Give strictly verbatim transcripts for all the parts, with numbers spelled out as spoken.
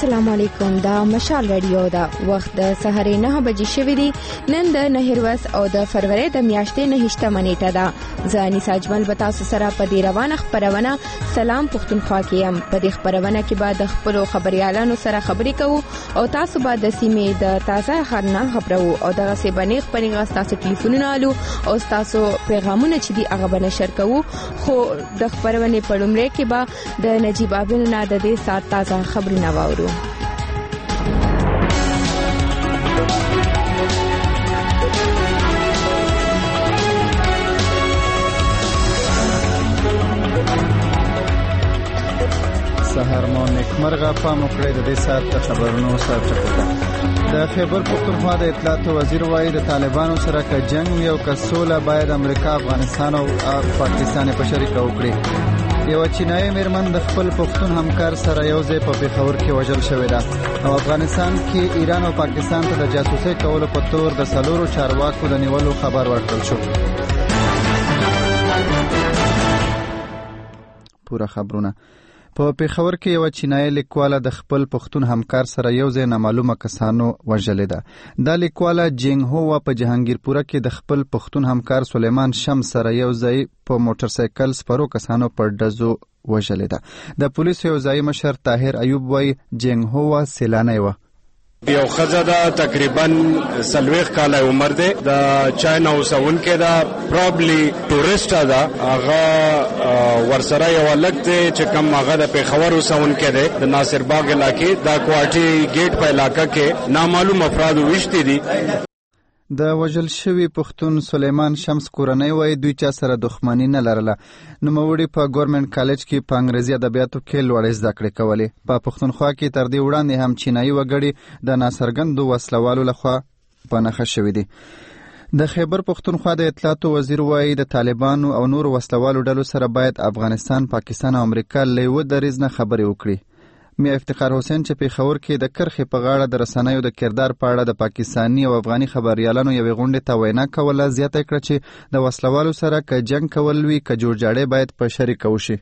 السلام علیکم. دا مشال رادیو دا وخت د سحر نه بجې شوې دي. نن د نهروز او د فروری د میاشتې نهشتمه نیټه ده. زه انیسا اجمل به تاسو سره په دې روانه خبرونه سلام پښتونخوا کې یم. په دې خبرونه کې به د خپل خبريالانو سره خبرې کوو او تاسو به د سیمې د تازه خبرونه خبرو او دغه سی باندې خبرې تاسو ټلیفونونه الو او تاسو پیغامونه چې دی هغه به نشر کوو. خو د خبرونه په لومړی کې به د نجیب ابن نه د دې سات تازه خبرونه واورو. سهار مو نیکمرغه. پام وکړئ د دې سات د خبرونو سرچپه. د خیبر پختونخوا د اطلاعات وزیر وایي د طالبانو سره که جنگ یو که سوله باید امریکا، افغانستان او پاکستان په شریکه وکړي. یو چینایي میرمن د خپل پښتون همکار سره یو ځای په پیښور کې وژل شوې ده او افغانستان کې ایران او پاکستان ته د جاسوسۍ کولو په تور د سلورو چارواکو د نیولو خبر ورکړل شو. پوره خبرونه. په پیښور کې یو چینایي لیکواله د خپل پښتون همکار سره یو ځای نامعلومه کسانو وژلې ده. دا لیکواله جینګ هو په جهانگیرپوره کې د خپل پښتون همکار سلیمان شمس سره یو ځای په موټر سایکل سپرو کسانو پر ډزو وژلې ده. د پولیسو یو ځای مشر طاهر ایوب وایي جینګ هو سیلانی و. یو خزه دا تقریبا سلويخ کاله عمر ده د چاینا اوسون کې دا پروبلی ټورست دا هغه ورسره یو لګته چې کوم هغه د پیښور اوسون کې ده د ناصر باغ علاقې دا کوټي گیټ په علاقہ کې نامعلوم افراد وشتي دي. د وژل شوی پښتون سلیمان شمس کورنۍ وایي دوی چا سره دښمنی نه لرله. نوموړي په ګورنمنت کالج کې په انګریزي ادبیاتو کې لوړې زده کړې کولې. په پښتونخوا کې تر دې وړاندې هم چینایي وګړي د ناڅرګندو وسلوالو لخوا په نښه شوي دي. د خیبر پښتونخوا د اطلاعاتو وزیر وایي د طالبانو او نورو وسلوالو ډلو سره باید افغانستان، پاکستان او امریکا له یوه دریځ نه خبرې وکړي. میا افتخار حسین چې پیښور کې د کرخې په غاړه د رسنیو د کردار په اړه د پاکستاني او افغاني خبريالانو یوې غونډې ته وینا کوله، زیاته کړه چې د وسلوالو سره که جنگ کول وي که جوړجاړی باید په شریکه وشي.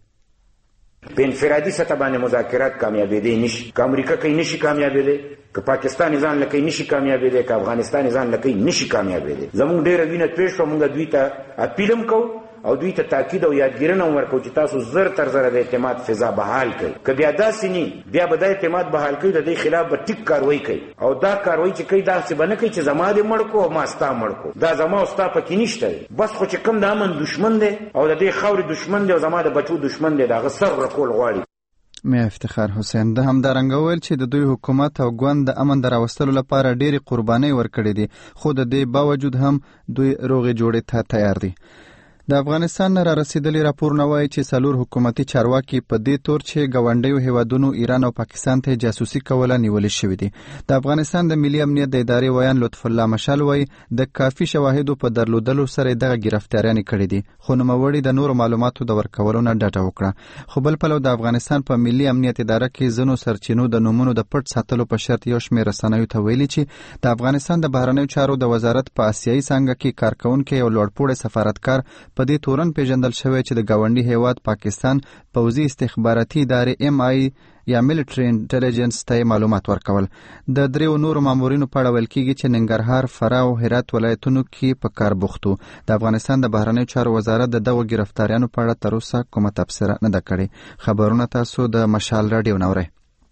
په انفرادي سطح باندې مذاکرات کامیابېدی نشي. که امریکا کوي نشي کامیابېدی، که پاکستان ځان لکه نشي کامیابېدی، که افغانستان ځان لکه نشي کامیابېدی. زموږ ډېره وینه توی شوه. موږ دوی ته اپیلم کوو او دوی ته تاکید او یادګیرنه ورکو چې تاسو زر تر زره د اعتماد فضا بحال کړئ. که بیا داسې نه بیا به د اعتماد بحال کړئ، د دې خلاف به ټیک کاروایی کوي او دا کاروایی چې کوي داسې به نه کوي چې زما دې مړ کو او ما ستا مړ کو. دا زما او ستا پکې نشته. بس خو چې کوم د امن دشمن دی او د دې خاورې دشمن دی او زما د بچو دشمن دی، د هغه سر رکول غواړي. میا افتخار حسین د همدارنګه ویل چې د دوی حکومت او ګوند د امن د راوستلو لپاره ډېرې قربانۍ ورکړې دي، خو د دې باوجود هم دوی روغې جوړې ته تیار دي. د افغانستان را رسیدلی راپورونه وایي چې څلور حکومتي چارواکي په دې تور چې ګاونډیو هیوادونو ایران او پاکستان ته جاسوسي کوله نیولې شوي دي. د افغانستان د ملي امنیت د ادارې ویان لطف الله مشال وایي د کافي شواهدو په درلودلو سره دغه ګرفتاریانې کړې دي، خو نوموړي د نورو معلوماتو د ورکولو نه ډډه وکړه. خو بل پلو د افغانستان په ملي امنیت اداره کې ځینو سرچینو د نومونو د پټ ساتلو په شرط یو شمېر رسنیو ته ویلي چې د افغانستان د بهرنیو چارو د وزارت په آسیایي څانګه کې کارکونکي یو لوړپوړی سفارتکار په دې تورن پیژندل شوی چې د ګاونډي هیواد پاکستان پوځي استخباراتي ادارې ایم آی یا ملټری انټيليجنس ته معلومات ورکول. د دریو نورو مامورینو په اړه ویل کېږي چې ننګرهار، فراه او هرات ولایتونو کې په کار بوختو. د افغانستان د بهرنیو چارو وزارت د دغو ګرفتاریانو په اړه تر اوسه کومه تبصره نه ده کړې. خبرونه تاسو د مشال رادیو نورئ.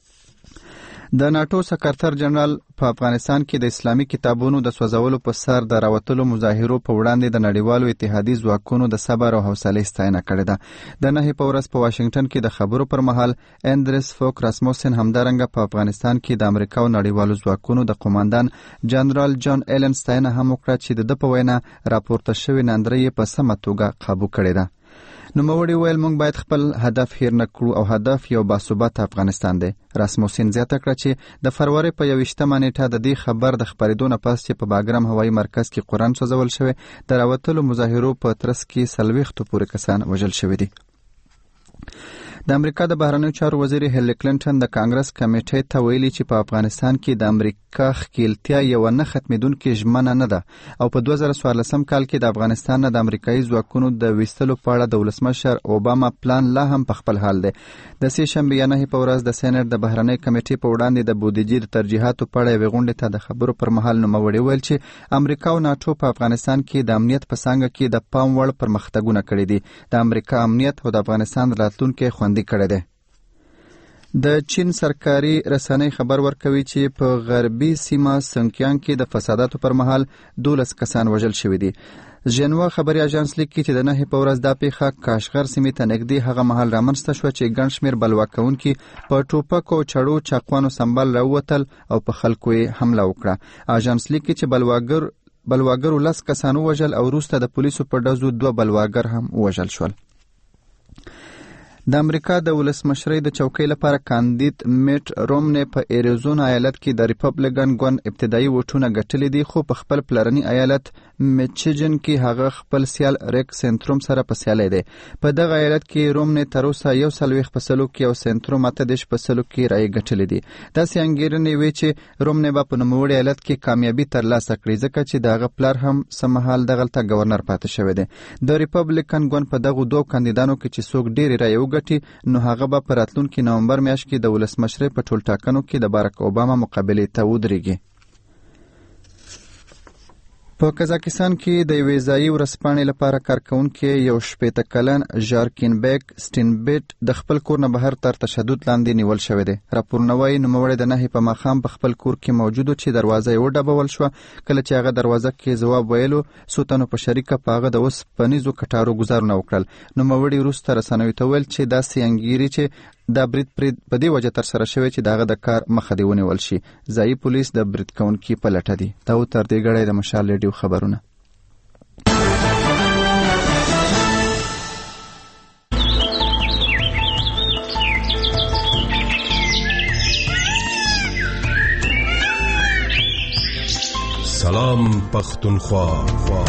د ناتو سکرتر جنرال په افغانستان کې د اسلامي کتابونو د سوځولو په سر د راوتلو مظاهرو په وړاندې د نړیوالو اتحادي ځواکونو د صبر او حوصلې ستاینه کړې ده. د نهي په ورځ په واشنگټن کې د خبرو پر مهال اندرس فوک راسموسن همدارنګه په افغانستان کې د امریکا او نړیوالو ځواکونو د قوماندان جنرال جان ایلن ستاینه هم وکړه چې د ده په وینا راپورته شوې ناندرۍ په سمه توګه قابو کړې ده. نوموړي ویل موږ باید خپل هدف هیر نه کړو او هدف یو باثباته افغانستان دی. راسموسن زیاته کړه چې د فروری په یوویشتمه نیټه د دې خبر د خپرېدو نه پس چې په باګرام هوایي مرکز کې قرآن سوځول شوی، د راوتلو مظاهرو په ترڅ کې څلوېښتو پورې کسان وژل شوي دي. د امریکا د بهرنیو چارو وزیر هیلری کلینټن د کانګرس کمیټې ته ویلي چې په افغانستان کې د امریکا ښکیلتیا یو نه ختمېدونکې ژمنه نه ده او په دوه زره څوارلسم کال کې د افغانستان نه د امریکایي ځواکونو د ویستلو په اړه د ولسمشر اوباما پلان لا هم په خپل حال دی. د سې شنبې یا نهې په ورځ د سېنات د بهرنۍ کمیټې په وړاندې د بودیجې د ترجیحاتو په اړه یوې غونډې ته د خبرو پر مهال نوموړي ویل چې امریکا او ناټو په افغانستان کې د امنیت په څانګه کې د پام وړ پرمختګونه کړي دي. د امریکا امنیت او د افغانستان راتلونکی خوندي کړی دی. د چین سرکاري رسنۍ خبر ورکوي چې په غربي سیمه سنکیان کې د فساداتو پر مهال دولس کسان وژل شوي دي. ژنوا خبري اژانس لیکي چې د نهې په ورځ دا پیښه کاشغر سیمې ته نږدې هغه مهال رامنځته شوه چې ګڼ شمېر بلوا کوونکي په ټوپکو چړو چاقوانو سمبال راووتل او په خلکو یې حمله وکړه. اژانس لیکي چې بلواګر بلواګرو لس کسان ووژل او وروسته د پولیسو په ډزو دوه بلواګر هم ووژل شول. د امریکا د ولسمشرۍ د چوکۍ لپاره کاندید میټ رومنی په ایریزونا ایالت کې د ریپبلیکن ګوند ابتدایي ووټونه ګټلي دي، خو په خپل پلرني ایالت میچیګن کې هغه خپل سیال ریک سنتروم سره په سیالۍ دی. په دغه ایالت کې رومنی تر اوسه یو څلوېښت په سلو کې او سنتروم اته دېرش په سلو کې رایې ګټلې دي. داسې انګېرنې وې چې رومنی به په نوموړي ایالت کې کامیابي ترلاسه کړي ځکه چې د هغه پلار هم څه مهال دغلته ګورنر پاتې شوی دی. د ریپبلیکن ګوند په دغو دوو کاندیدانو کې چې څوک ډېرې رایې وګټي نو هغه به په راتلونکي نومبر میاشت کې د ولسمشرۍ په ټولټاکنو کې د بارک اوباما مقابلې ته ودرېږي. په قزاقستان کې د یوې ځایي ورځپاڼې لپاره کارکوونکی یو شپېته کلن ژارکینبیک سټینبیټ د خپل کور نه بهر تر تشدد لاندې نیول شوی دی. راپورونه وایي نوموړی د نهې په ماښام په خپل کور کې موجود و چې دروازه یې وډبول شوه. کله چې هغه دروازه کې ځواب ویلو څو تنو په شریکه په هغه د اوسپنیزو کټارو ګزارونه وکړل. نوموړي وروسته رسنیو ته ویل چې داسې انګیري چې دا برید پرې په دې وجه ترسره شوی چې د هغه د کار مخه دې ونیول شي. ځایي پولیس د برید کوونکي په لټه دي. دا و تر دې ګړی د مشال ریډیو خبرونه. سلام پختونخوا.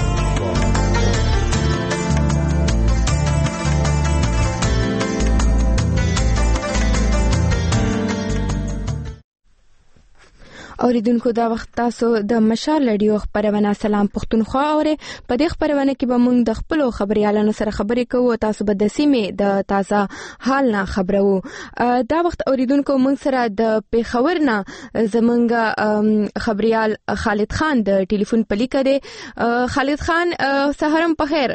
اوریدونکو دا وخت تاسو د مشال رادیو خبرونه سلام پختونخوا اورئ. په دې خبرونه کې به موږ د خپل خبريالانو سره خبرې کوو او تاسو به د سیمې د تازه حال نه خبرو. دا وخت اوریدونکو موږ سره د پیښور نه زمونږ خبريال خالد خان د ټلیفون په لیکه دی. خالد خان سهارم په خیر.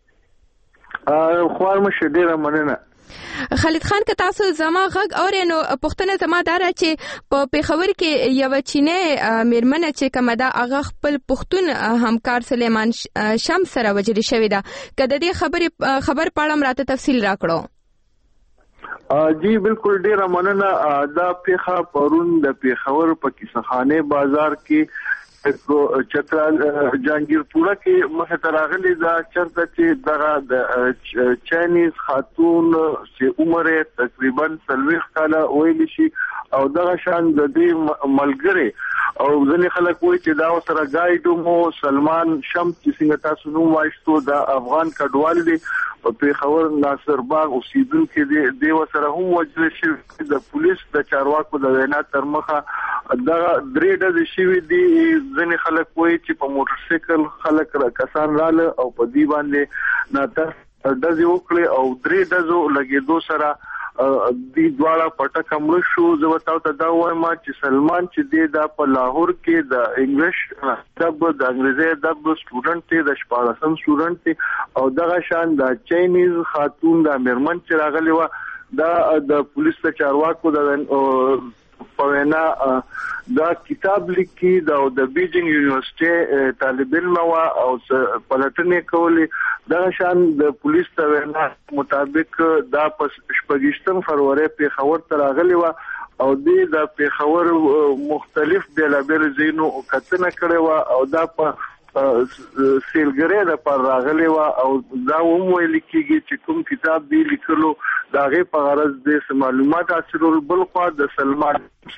خوار مشه ډیره مننه. خالد خان که تاسو زما غږ اورئ نو پوښتنه زما دا ده چې په پیښور کې یو چینی میرمنه چې کومه ده هغه خپل پښتون همکار سلیمان شمس سره وژل شوې ده. که د دې خبرې خبر پاړم راته تفصیل راکړو. جی بالکل ډیره مننه. دا پیښه پرون د پیښور په کیسهخانه بازار کې چترا جانگیرپوره کې مخه تراغلي دا چرته چې دغه د چاینیز خاتون چې عمر تقریبا څلوېښت کاله ویل شي او دغه شان د دې ملګری او ځینې خلک وایي چې دا سره ګایډ مو سلمان شمس چې څنګه تاسو نوم وایستو د افغان کډوال دی په پیښور ناصر باغ اوسیدونکو دی دی سره هم وجل شي. د پولیس د چارواکو د وینا تر مخه دا درې ډزې شوي دي. ځینې خلک وایي چې په موټر سایکل خلک را کسان رااله او په دې باندې ناتر ډزې وکړې او درې ډزو لګېدو سره دی دواړه پټه کمړ شو. زه وتاو ته دا وایم چې سلمان چې دی دا په لاهور کې د انګلیش دب د انګریزي دب سټوډنټ دی، د شپاړسم سټوډنټ دی او دغه شان د چاینیز خاتون د میرمن چې راغلی و دا د پولیس د چارواکو د پوینا دا کتاب لیکي دا د بیجینګ یونیورسيټي طالب علم او پلټنې کولې. دا شان د پولیس د وینا مطابق دا په شپږم فروری پیښور ته راغلی و او د پیښور مختلف بلابل زینو کتنه کړې و او دا په سیلګری د پر راغلی و او دا هم ویل کېږي چې کوم کتاب دی لیکلو دا غي په غرض د معلومات حاصلول. بل خو د سلمان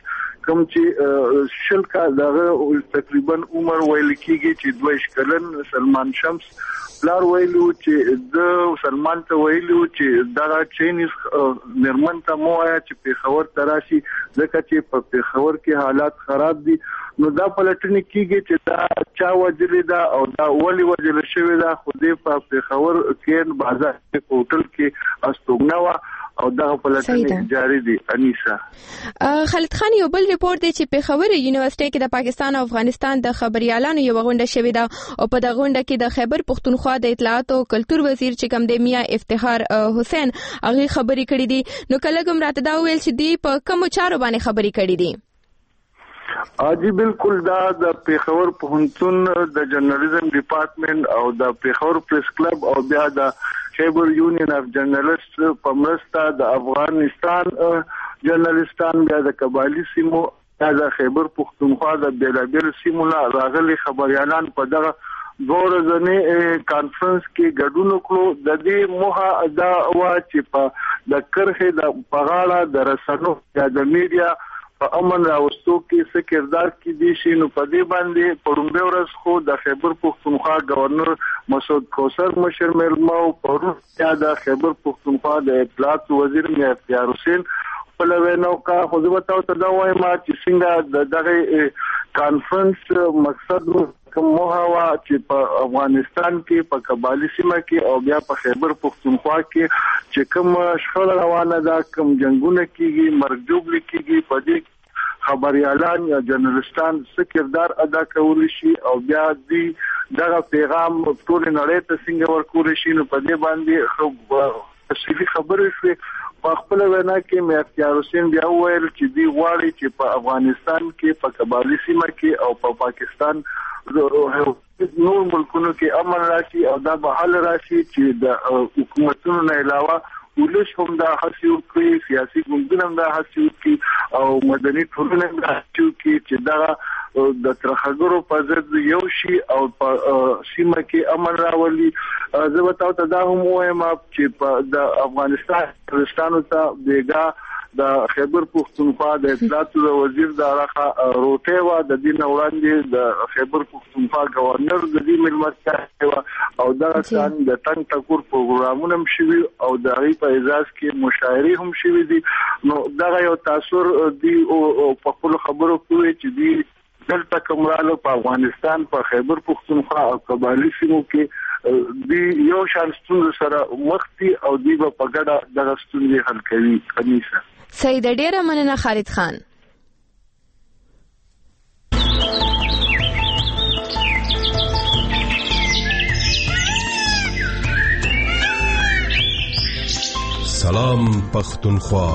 کوم چې شل کا دغه تقریبا عمر ویل کېږي چې دوه کلن سلمان شمس پلار ویلو چې د سلمان ته ویلو چې دا چینیز نرمن ته مو آیا چې پیښور تراشي ځکه چې په پیښور کې حالات خراب دي. نو دا پلټنې کېږي چې دا چا وجلې ده او دا ولې وجل شوې ده. خو دې په پیښور کې بازار کې هوټل کې استوګنه وه او دا پلټنې جاری دي. انیسا خالد خان یو بل ریپورت دی چې پیښور یونیورسيټي کې د پاکستان او افغانستان د خبريالانو یو غونډه شوې ده او په دغه غونډه کې د خیبر پختونخوا د اطلاعات او کلتور وزیر چې کوم دی میاں افتخار حسین هغه خبري کړې دي. نو کله کوم راته دا ویل چې دی په کوم چارو باندې خبري کړې دي؟ اجي بالکل دا د پیښور پوهنتون د جرنالیزم ډپارټمنټ او د پیښور پریس کلب او بیا د خیبر یونین اف جرنالیست په مرسته د افغانستان جرنالیستان بیا د قبایلی سیمو د خیبر پختونخوا د بیلابیل سیمو راغلي خبريالان په دغه دوه ورځې کانفرنس کې ګډون وکړو. د دې موخه دا و چې په د کرخه د پغاړه د رسنو یا د میډیا په امن راوستو کې څه کردار کې دي شي. نو په دې باندې پرونبه ورځ خو د خیبر پختونخوا گورنر مسعود کوثر مشر ملمو پرون د خیبر پختونخوا د اطلاعات وزیر میاں افتخار حسین په لوینو کا خو زه وتاو ته دا وایم چې څنګه دغه کانفرنس مقصد کوم موهوا چې په افغانستان کې په قبایلی سیمه کې او بیا په خیبر پختونخوا کې چې کوم شخړه روانه ده کوم جنگونه کیږي مرګ جوړ کیږي په دې خبريالان یا جرنالستان څه کردار ادا کولی شي او بیا دې دغه پیغام ټول نړۍ ته څنګه ورکول شي. نو په دې باندې خو تفصیلی خبرې شوې. په خپل وینا کې میاں افتخار حسین بیا وویل چې دی غواړي چې په افغانستان کې په قبایلی سیمه کې او په پاکستان نور ملکونو کې امن راشي او دا به حل راشي چې د حکومتونو نه علاوه ولش هم دا هڅه وکړي، سیاسي ګوندونه هم دا هڅه وکړي او مدني ټولنه هم دا هڅه وکړي چې دا د ترخګرو په ضد یو شي او په سیمه کې امن راولي. زه به تاسو ته دا هم وایم چې په د افغانستان پرستانو ته بیګا د خیبر پختونخوا د اطلاعات وزیر د راخه روټه وا د دین وړاندې د خیبر پختونخوا گورنر د دې ملمت او دا څنګه د تنګ ټکور پروګرامونه هم شوي او د غي په اعزاز کې مشاعرې هم شوي دي. نو دا یو تاثیر دی او په خپل خبرو کوي چې دی دلته کومرالو په افغانستان په خیبر پختونخوا او قبایلی سیمو کې دی یو شان ستونزې سره مخ دي او دی په ګډه د ستونزې حل کوي. انیسا سید ډیره مننه خالد خان. سلام پختونخوا.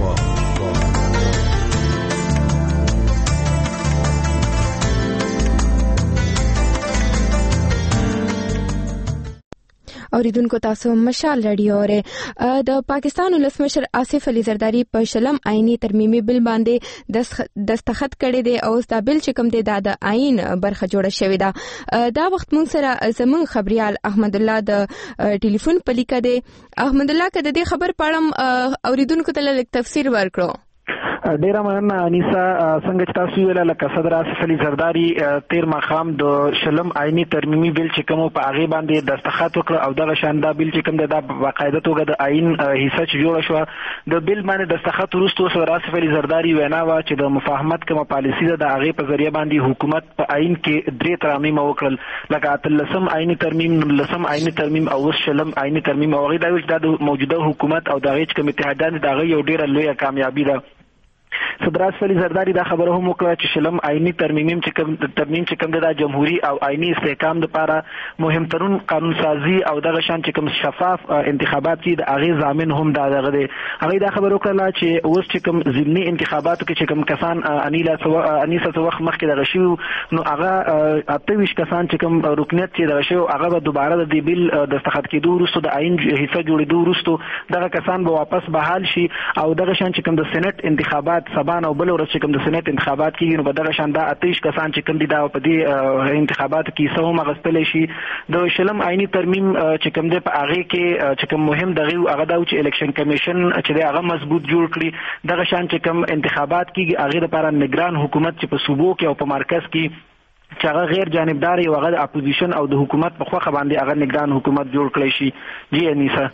اوریدونکو تاسو مشال رادیو اورئ. د پاکستان ولسمشر آصف علي زرداری په شلم آئینی ترمیمي بل باندې دستخط کړي دي او دا بل چې کوم دی د آئین برخه جوړه شوې ده. دا وخت مونږ سره زمون خبريال احمد الله د ټلیفون په لیکه دی. احمد الله کده دې خبر پړم اوریدونکو ته لږ تفسیر ورکړو. ډیره مننه انیسا. څنګه چې تاسو ویل لکه صدر آصف علي زرداری تیر ماخام د شلم آئینی ترمیمي بل چې کوم په هغه باندې دستخط وکړ او دغه شان دا بل چې کوم د باقاعده توګه د آئین حصہ چې جوړ شو د بل باندې دستخط وروسته صدر آصف علي زرداری وینا وا چې د مفاهمت کومه پالیسی ده د هغه په ذریعہ باندې حکومت په آئین کې درې ترامیم وکړل لکه اتلسم آئینی ترمیم، نولسم آئینی ترمیم او شلم آئینی ترمیم او هغه د موجوده حکومت او د هغه کوم اتحادان د هغه یو ډیره لویه کامیابی ده. صدر آصف علي زرداری دا خبره هم وکړه چې شلم آئینی ترمیم چې کوم ترمیم چې کوم د جمهوریت او آئینی استحکام لپاره مهمترین قانون سازی او دغه شان چې کوم شفاف انتخابات دي د هغه ضامن هم دا دغه دی. هغه دا خبره وکړه چې اوس چې کوم ضمني انتخاباتو کې چې کوم کسان انیلا سو انیسه سو وخت مخکې دغه شی نو هغه اته ویش کسان چې کوم رکنیت چې دغه شی هغه به دوباره د دې بل دستخط کېدو وروسته د آئین حصہ جوړېدو وروسته دغه کسان به واپس بحال شي او دغه شان چې کوم د سېنات انتخابات سبا او بل ورځ چې کوم د سنت انتخابات کیږي نو په دغه شان دا اتیش کسان چې کوم دي دا په دې انتخاباتو کې سو مغستل شي د شلم آئینی ترمیم چې کوم دی په هغه کې چې کوم مهم دغه هغه دا چې الیکشن کمیشن چې دی هغه مضبوط جوړ کړي دغه شان چې کوم انتخابات کیږي هغه لپاره نگران حکومت چې په صوبو کې او په مرکز کې چې هغه غیر جانبدار او هغه اپوزیشن او د حکومت په خوخه باندې هغه نگران حکومت جوړ کړی شي. جی انیسا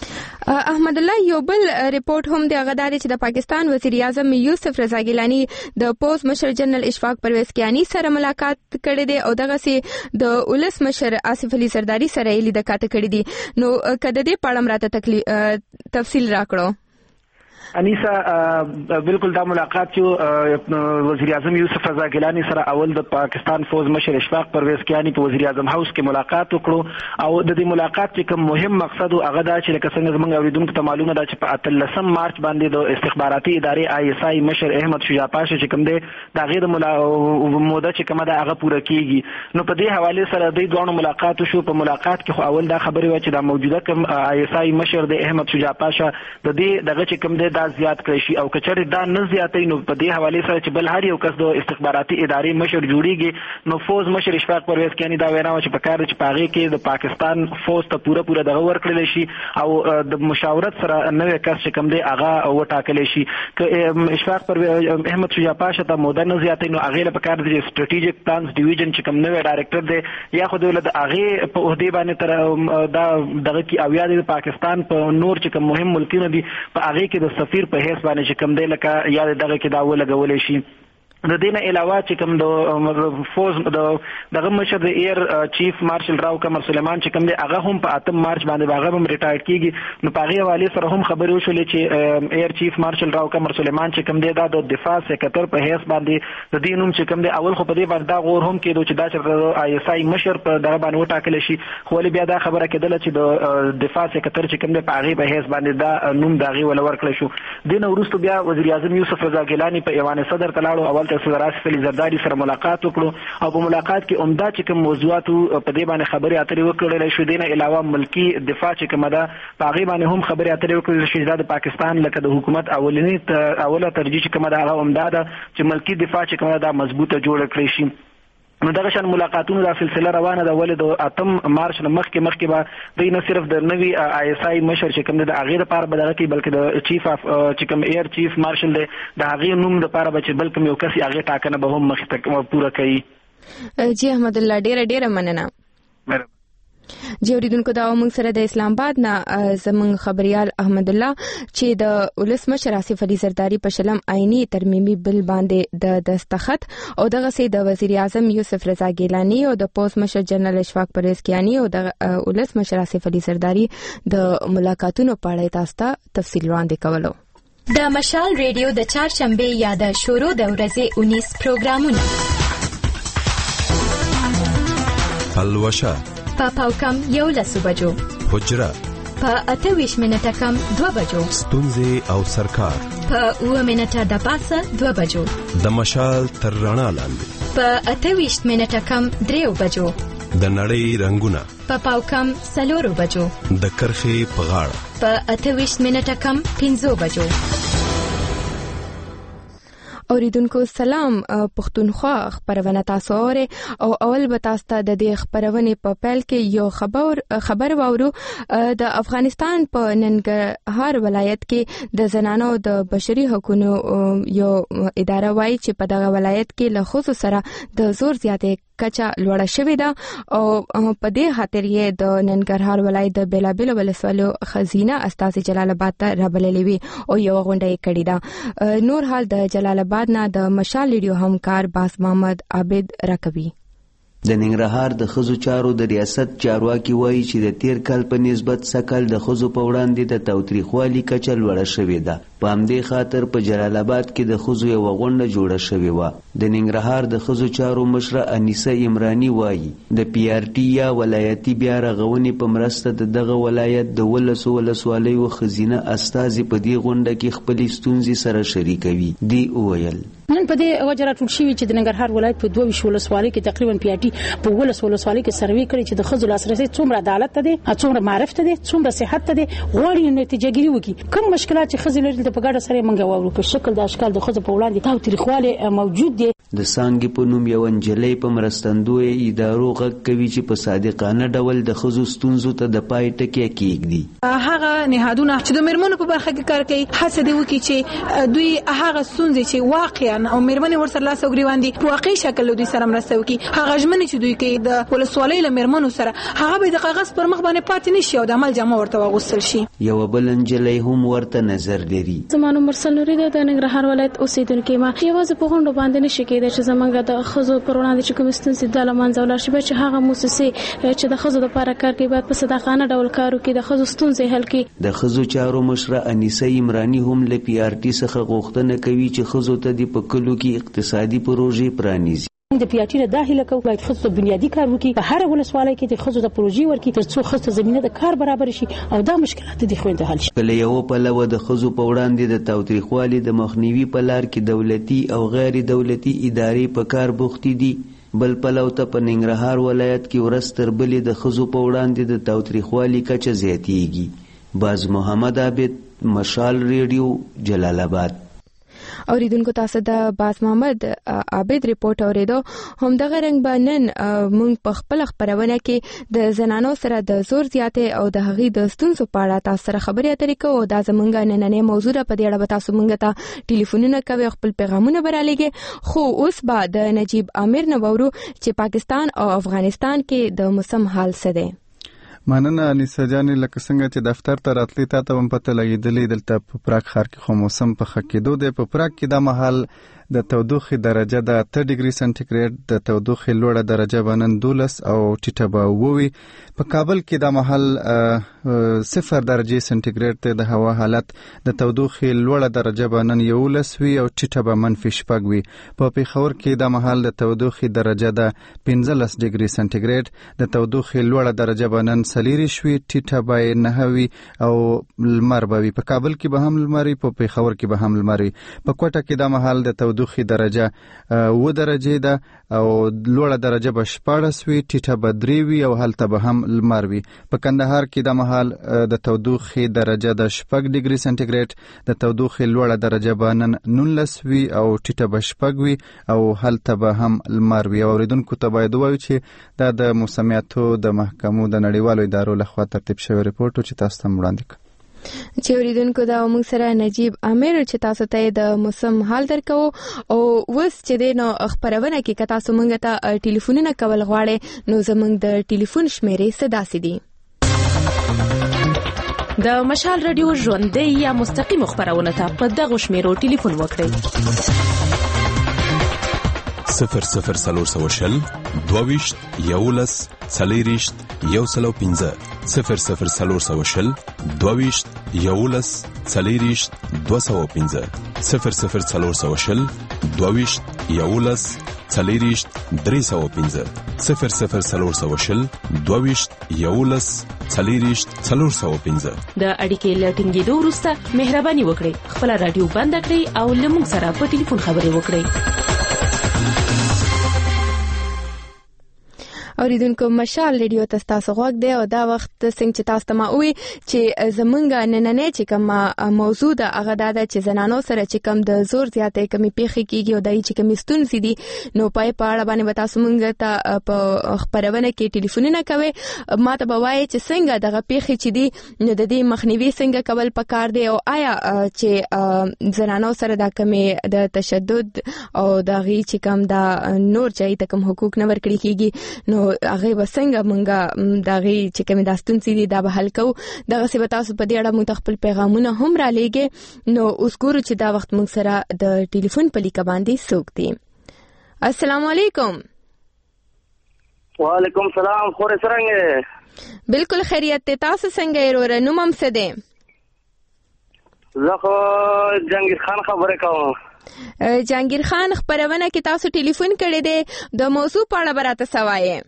احمد الله یو بل ریپورت هم د غداري چې د پاکستان وزیر اعظم یوسف رضا ګیلانی د پوز مشر جنرال اشفاق پرویز کیانی سره ملاقات کړې ده او دغه سي د ولس مشر آصف علي زرداری سره یې لیدکات کړې دي نو کده دې پړم راته تفصیل راکړو. انیسا بالکل دا ملاقات چې وزیر اعظم یوسف رضا ګیلانی سره اول د پاکستان فوز مشر اشفاق پرویز کیانی په وزیر اعظم هاوس کې ملاقات وکړو او د دې ملاقات چې کوم مهم مقصد او هغه دا چې لکه څنګه زموږ اوریدونکو ته معلومه ده چې په اتلسم مارچ باندې د استخباراتي ادارې آی اس آی مشر احمد شجاع پاشا چې کوم دی دا غیر موده چې کومه ده هغه پوره کیږي نو په دې حواله سره د دوه ملاقات شو. په ملاقات کې خو اول دا خبرې و چې دا موجوده کوم آی اس آی مشر د احمد شجاع پاشا د دې دغه چې کوم دی دا زیات کړی شي او کچره دا نه زیاتې نو په دې حواله سره چې بل هر یو کس د استخباراتي ادارې مشر جوړیږي نو فوز مشر اشفاق پرویز کیانی دا وینا چې په کار چې پاغي کې د پاکستان فوز ته پوره پوره دغه ورکړل شي او د مشاورت سره نوې کس چې کوم دی هغه وټاکل شي ک اشفاق پرویز احمد شجاع پاشا ته موده نه زیاتې نو هغه په کار د سټریټیجیک پلانز ډیویژن چې کوم نوې ډایریکټر دی یا خو دولت هغه په عہده باندې تر دا دغه کې او یاد د پاکستان په نور چې کوم مهم ملکونه دي په هغه کې د سفیر په هیڅ باندې چې کوم دی لکه یاد دغه کې دا ولګولې شي. د دې نه علاوه چې کوم د فوز د دغه مشر د ایر چیف مارشل راو قمر سلیمان چې کوم دی هغه هم په اتم مارچ باندې هغه هم ریټایر کیږي نو په هغه حواله سره هم خبرې وشولې چې ایر چیف مارشل راو قمر سلیمان چې کوم دی دا د دفاع سکرټر په هیڅ باندې د دې نوم چې کوم دی اول خو په دې باندې دا غور هم کېدو چې دا چې آی اس آی مشر په دغه باندې وټاکل شي خو بیا دا خبره کېدله چې د دفاع سکرټر چې کوم دی په هغه په هیڅ باندې دا نوم دا غي ول ورکړل شو. د نو وروسته بیا وزیر اعظم یوسف رضا ګیلانی په ایوان صدر تلاړو اول ته صدر آصف علي زرداری سره ملاقات وکړو او په ملاقات کې عمده چې کوم موضوعات په دې باندې خبرې اترې وکړلې شو. دینه علاوه ملکی دفاع چې کومه ده په هغه باندې هم خبرې اترې وکړلې شو. د پاکستان لکه د حکومت اولنی اوله ترجیح چې کومه ده هغه عمده ده چې ملکی دفاع چې کومه ده مضبوطه جوړ کړی شي. نو دغه شان ملاقاتونو د سلسله روانه ده ولې د اتم مارچ مخکې مخکې به د نه صرف د نوی آی اس آی مشر چې کوم د هغه لپاره بدل کی بلکې د چیف اف چې کوم ایر چیف مارشل دی د هغه نوم لپاره به چې بلکې یو کس هغه ټاکنه به هم مخ ته پوره کوي. جی احمد الله ډیره ډیره مننه. جی اوریدونکو دا موږ سره د اسلام آباد نه زموږ خبريال احمد الله چې د ولس مشر آصف علي زرداری په شلم آئینی ترمیمي بل باندې د دستخط او دغه سي د وزیر اعظم یوسف رضا ګیلانی او د پوز مشر جنرال اشفاق پرویز کیانی او د ولس مشر آصف علي زرداری د ملاقاتونو په اړه تاسو ته تفصیل وړاندې کولو. د مشال ریډیو د چهارشنبه یا د شورو د ورځې اونیس پروګرامونه الوشا په پاوکم یو لسو بجو حجره په اته ویش منټه کم دوه بجو ستونزې او سرکار په اوه منټه د پاسه دوه بجو د مشال تر رڼا لاندې په اته ویش منټه کم دریو بجو د نړۍ رنگونه په پاوکم سلورو بجو د کرخې په غاړه په اته ویش منټه کم پنځو بجو. اوریدونکو سلام پښتونخوا خبرونه تاسو اورئ او اول به تاسو ته د دې خبرونه په پیل کې یو خبر خبر واورو. د افغانستان په ننګرهار ولایت کې د زنانو د بشري حقوقو یو اداره وایي چې په دغه ولایت کې له خصوص سره د زور زیاتې کچا لوړه شوې ده او په دې خاطر یې د ننګرهار ولایت د بیلابیل ولسوالو خزینه استاد جلال آباد ته رابللې وي او یو غونډه یې کړې ده. نور حال د جلال آباد نه د مشال ریډیو همکار باس محمد عابد راکوي. د ننګرهار د خزو چارو د ریاست چارواکي وایي چې د تیر کال په نسبت سکل د خزو په وړاندې د تاوتریخوالي کچه لوړه شوې ده. په همدې خاطر په جلال آباد کې د خزو یو غونډه جوړه شوې وه. د ننګرهار د خزو چارو مشره انیسه عمرانی وایي د پی آر ټي یا ولایتي بیا رغونې په مرسته د دغه ولایت د ولسو ولسوالیو خزینه استازي په دې غونډه کې خپلې ستونزې سره شریکوي. دی وویل نن په دې وجه راټول شوي چې د ننګرهار ولایت په دوه ویشت ولسوالۍ کې تقریبا پی آر ټي په ولس ولسوالۍ کې سروې کړي چې د ښځو لاسرسي څومره عدالت ته دی، څومره معرفت ته دی، څومره صحت ته دی، غواړي نتیجه ګیري وکړي. کوم مشکلات چې ښځې لري ته په ګډه سره منګه وورو په شکل د اشکال د خزو په وړاندې تاوتریخواله موجود دي. د سانګې په نوم یو نجلۍ په مرستندوی ادارو غږ کوي چې په صادقانه ډول د ښځو ستونزو ته د پای ټکی کېږدي. هغه نهادونه چې د میرمنو په برخه کې کار کوي هڅه دي وکړي چې دوی هغه ستونزې چې واقعا او میرمنې ورسره لاس او ګریوان دي په واقعي شکل دوی سره مرسته وکړي. هغه ژمنې چې دوی کوي د ولسوالۍ له میرمنو سره هغه به د کاغذ پر مخ باندې پاتې نشي او د عمل جامه ورته واغوستل شي. یو بل نجلۍ هم ورته نظر لري. زمانو مرسل نوري د ننګرهار ولایت اوسیدونکې ما یوازې په غونډو باندې نشي کېدای چې زمونږ د خزو پر وړاندې چې کوم ستونزې د لمانځه ولاړ شي چې هغه مؤسسې چې د خزو لپاره کار کوي باید په صداقانه ډول کار وکړي د خزو ستونزې حل کړي. د خزو چارو مشره انیسه عمرانی هم له پی آر ټي څخه غوښتنه کوي چې خزو ته د په کلو کې اقتصادي پروژې پرانیزي. د پی آر ټي نه دا هیله کوي باید خزو بنیادی کار وکړي په هر ولسوالۍ کې د خزو د پروژې ورکړي ترڅو خزو زمينه د کار برابر شي او دا مشکلات د خويندو حل شي. کله یو په لو د خزو په وړاندې د تاوتریخوالي د مخنیوي په لار کې دولتي او غیر دولتي ادارې په کار بوختي دي. بل پلو ته په ننګرهار ولایت کې ورستر بلې د خزو په وړاندې د تاوتریخوالي کچه زیاتېږي. باز محمد عابد، مشال ریډیو، جلال آباد. اوریدونکو تاسو د باز محمد عابد ریپورت اوریدو. هم دغه رنګ باندې موږ په خپل خبرونه کې د زنانو سره د زور زیاتې او د هغې د ستونزو په اړه تاسو سره خبرې اترې کوو. دا زمونږ نننۍ موضوع ده. په دې اړه به تاسو موږ ته ټلیفونونه کوئ، خپل پیغامونه به رالېږئ. خو اوس به د نجیب عامر نه وورو چې پاکستان او افغانستان کې د موسم حال څه دی. مننه انیسه جانې. لکه څنګه چې دفتر ته راتلی تا ته هم پته لګېدلې دلته په پراګ ښار کې خو موسم په ښه کېدو دی. په پراګ کې دا مهال د تودوخې درجه د اته ډیګري سنټیګریډ، د تودوخې لوړه درجه به نن دولس او ټیټه به اووه وي. په کابل کې دا مهال صفر درجې سنټیګریډ دی د هوا حالت. د تودوخې لوړه درجه به نن یولس وي او ټیټه به منفي شپږ وي. په پېښور کې دا مهال د تودوخې درجه د پنځلس ډیګري سنټیګریډ، د تودوخې لوړه درجه به نن څلېرویشت وي، ټیټه به نهه وي او لمر به وي. په کابل کې به هم لمر وي، په پېښور کې به هم لمر وي. په کوټه کې دا مهال د تودوخې درجه اووه درجې ده او لوړه درجه به شپاړس وي، ټیټه به درې وي او هلته به هم لمر وي. په کندهار کې دا مهال د تودوخې درجه د شپږ ډیګري سنټیګریډ، د تودوخې لوړه درجه به نن نولس وي او ټیټه به شپږ وي او هلته به هم لمر وي. اوریدونکو ته باید ووایو چې دا د موسمیاتو د محکمو د نړیوالو ادارو لخوا ترتیب شوی ریپورت چې تاسو ته وړاندې کړ. چې اوریدونکو دا موږ سره نجیب عامر چې تاسو ته د موسم حال درکو او وس چې د نو خبرونه کې کتا سو موږ ته ټلیفونونه کول غواړي نو زموږ د ټلیفون شمیرې صدا سي دي. د مشال رادیو ژوندۍ یا مستقیم خبرونه ته په دغه شمیرو ټلیفون وکړئ. صفر صفر سلور سو شل دوویشت یولس څلېرویشت یو سلو پنځه صفر صفر سلور سو شل دوویشت یولس څلېرویشت دوه سوه پنځه صفر صفر سلور سو شل دوویشت یولس څلېرویشت درې سوه پنځه صفر صفر سلور سو شل دوویشت یولس څلېرویشت څلور سوه پنځه. د اړیکې له ټینګېدو وروسته مهرباني وکړئ خپله راډیو بنده کړئ او له موږ سره په ټلیفون خبرې وکړئ. اوریدونکو مشال ریډیو ته تاسو غوږ دی او دا وخت څنګه چې تاسو ته ما وی چې زمونږ نننې چې کوم موضوع ده هغه دا ده چې زنانو سره چې کوم د زور زیاتې کمی پیښې کیږي او دای چې کوم ستونزې دي نو پای په اړه باندې تاسو مونږ ته په خبرونه کې ټلیفونونه کوي. ما ته به وایي چې څنګه دغه پیښې چې دي نو د دې مخنیوي څنګه کول پکار دی او آیا چې زنانو سره د کمی د تشدد او دغه چې کوم د نور ځای ته کوم حقوق نه ورکړي کیږي نو هغه وسنګ مونږه دغه چې کوم داستون سي دي دا به حل کو. دغه څه به تاسو په دې اړه مونږ خپل پیغامونه هم را لېږئ. نو اوس ګورو چې دا وخت مونږ سره د ټلیفون په لیکه باندې څوک دي. السلام علیکم. وعلیکم السلام. خور څنګه؟ بالکل خیریت ته. تاسو څنګه یې ورو نو مم څه دي؟ زه خو جنگیر خان خبره کوم. جنگیر خان خبرونه کې تاسو ټلیفون کړی دی د موضوع په اړه براته سوایې.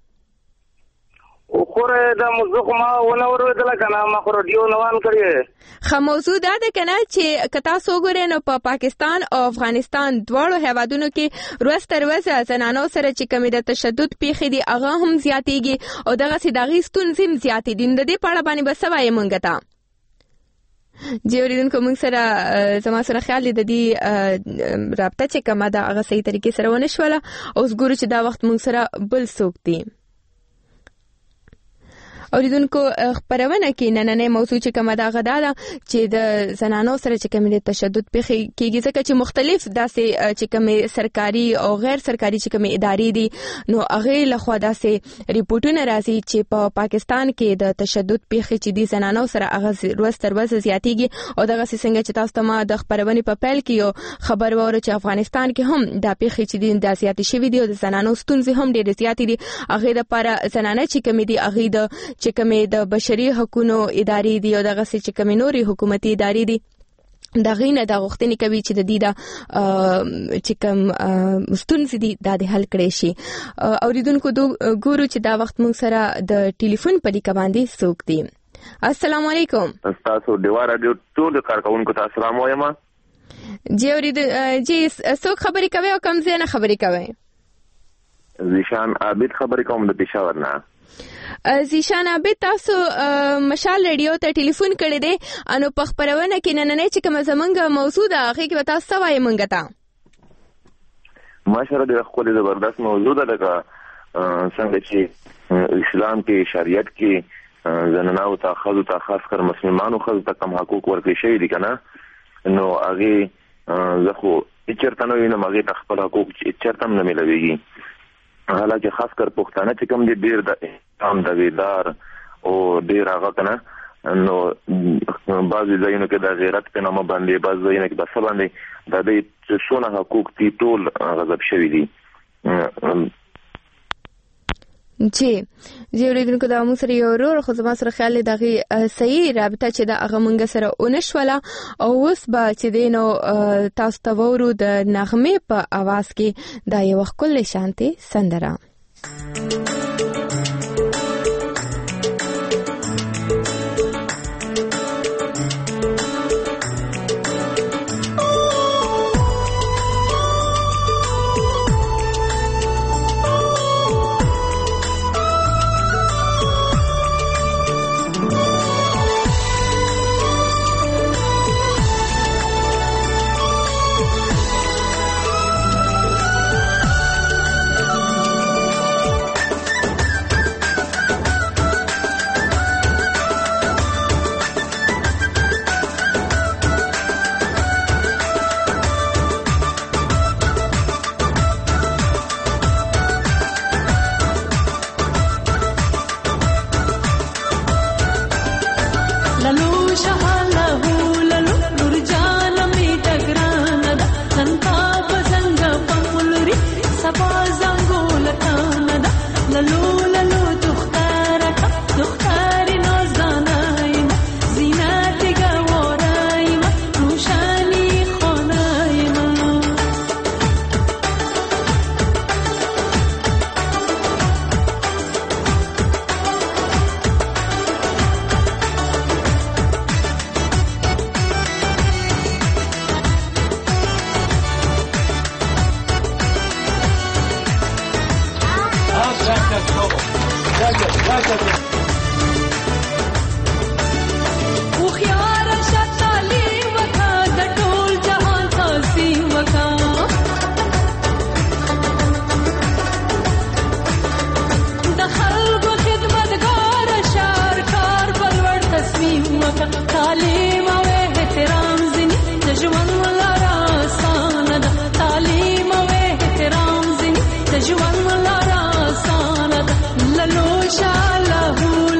او خوره دا موضوع ما ونه ورودل کنه ما خو رادیو نوان کړی. خو موضوع دا ده کنه چې کتا سو ګورې نو په پاکستان او افغانستان دواړو هیوادونو کې روز تر ورځې زنانو سره چې کوم د تشدد پیښې دي هغه هم زیاتېږي او دغه سي دغه ستونزې هم زیاتې دي. د دې په اړه باندې بس وایې مونږ ته جی اوریدونکو موږ سره زما سره خیال دی د دې رابطه چې کومه ده هغه صحیح طریقې سره ونه شوله. اوس ګورو چې دا وخت موږ سره بل څوک دی. اوریدونکو خبرونه کې نننې موضوع چې کومه ده غدا ده چې د زنانو سره چې کوم د تشدد پیښې کېږي ځکه چې مختلف داسې چې کوم سرکاري او غیر سرکاري چې کوم ادارې دي نو هغه لخوا داسې ریپورتونه راځي چې په پا پاکستان کې د تشدد پیښې چې دي زنانو سره هغه ورځ تر ورځې زیاتېږي او دغه څنګه چې تاسو ته ما د خبرونه په پیل کې یو خبر وره چې افغانستان کې هم د پیښې چې دي د زیاتې شوي دي او د زنانو ستونزې هم ډېرې زیاتې دي. هغه د لپاره زنانه چې کوم دي هغه د چې کومې د بشري حقوقو ادارې دي او دغه چې کومې نوري حکومتي ادارې دي دا غینه د غوښتنې کوي چې د دې د چې کوم ستونزې دي دا د حل کړي شي. اوریدونکو ګورو چې دا وخت موږ سره د ټلیفون په لیکه باندې څوک دي. السلام علیکم. تاسو د رادیو ټول کارکونکو ته السلام وایم. جی اورید جی څوک خبرې کوي او کوم ځای نه خبرې کوي؟ زیشان عابد خبرې کوم د پېښور نه. زیشان عابد تاسو مشال رادیو ته ټلیفون کړی دی انو په خبرونه کې نننې چې کوم زمونږ موضوع ده هغه کې تاسو څه وایي مونږ ته؟ ماشاءالله د خپل زبردست موضوع ده لکه څنګه چې اسلام کې شریعت کې زنانو ته خاص ته خاص کر مسلمانانو خاص ته کوم حقوق ورکړي شوی دي کنه نو هغه زه خو چرته نو وینم هغه ته خپل حقوق چرته نه ملويږي. حالانکه خاص کر پښتانه چې کوم دي ډیر د اسلام د ویدار او ډیر هغه کنه نو بعضی ځایونو کې د غیرت په نامه باندې بعضی ځایونو کې د څه باندې د دې څونه حقوق دي ټول غضب شوی دي. جی جی اوریدونکو دا موږ سره یو ورور خو زما سره خیال دی دغه صحیح رابطه چې دا هغه مونږ سره اونښوله او اوس به چې دی نو تاسو ته وورو د نغمې په اواز کې دا یو ښکلې شانتي سندره. ژوند لاره سانه للو شاله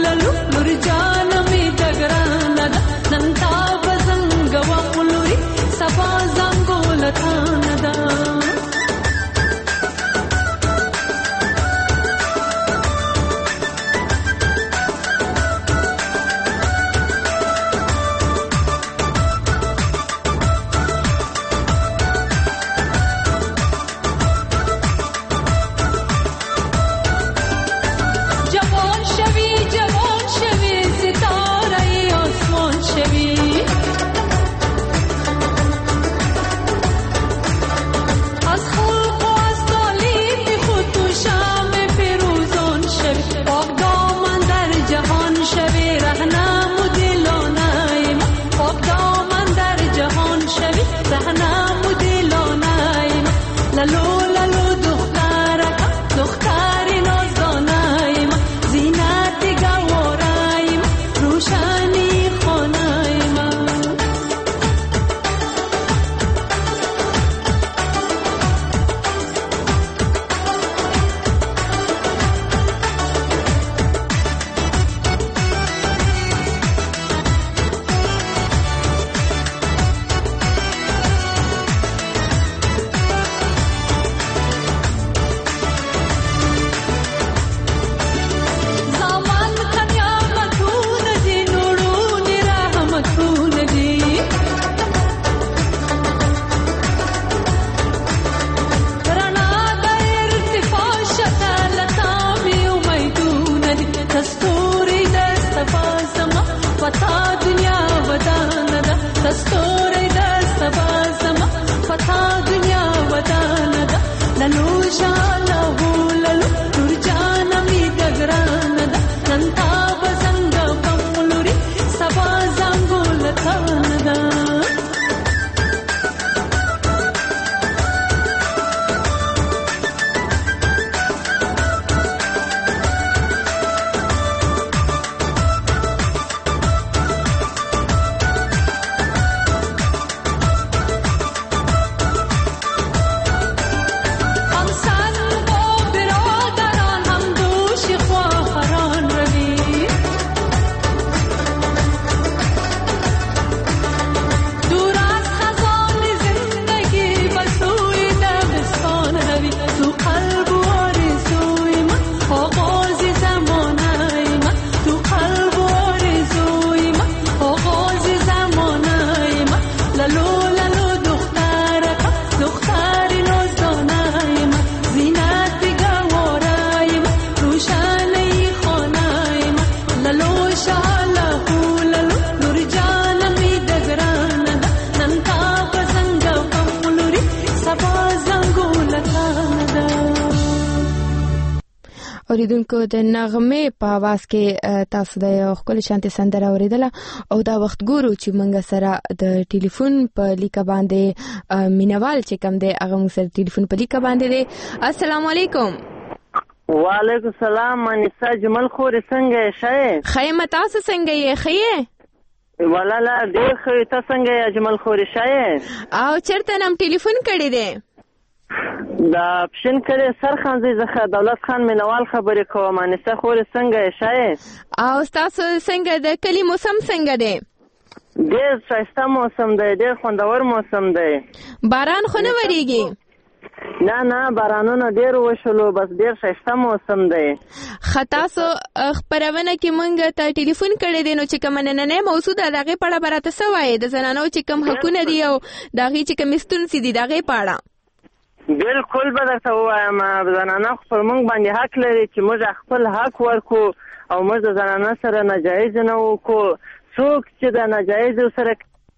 اوریدونکو د نغمه په आवाज کې تاسو د یو خپل شانتي سندره اوریدله او دا وخت ګورو چې موږ سره د ټلیفون په لیکه باندې مینوال چې کوم دی هغه موږ سره ټلیفون په لیکه باندې دی. السلام علیکم. وعلیکم السلام. منیسا جمل خوري څنګه شې؟ خیمه تاسو څنګه یې؟ خیه ولاله ډېر خې تاسو څنګه یې جمل خوري شې؟ او چرته نم ټلیفون کړی دی؟ دا پښین کړي سرخان زی زخه دولت خان مینوال خبرې کوم. منیسا خوري څنګه شې؟ او تاسو څنګه د کلی موسم څنګه دی؟ ډېر ښایسته موسم دی، ډېر خوندور موسم دی. باران خو نه وریږي؟ نه نه بارانونه ډېر وشولو، بس ډېر ښایسته موسم دی. خطاسو خبرونه کې مونږ ته ټلیفون کړی دی، نو چې کوم نننې موضوع ده دغه په اړه براته څه وایي؟ د زنانو چې کوم حقونه دي او دغه چې کوم ستونزې دي دغه په اړه. بالکل به درته ووایم، زنانه خو پر موږ باندې حق لري چې موږ خپل حق ورکو او موږ د زنانه سره ناجایز نه وکړو. څوک چې د ناجایز سره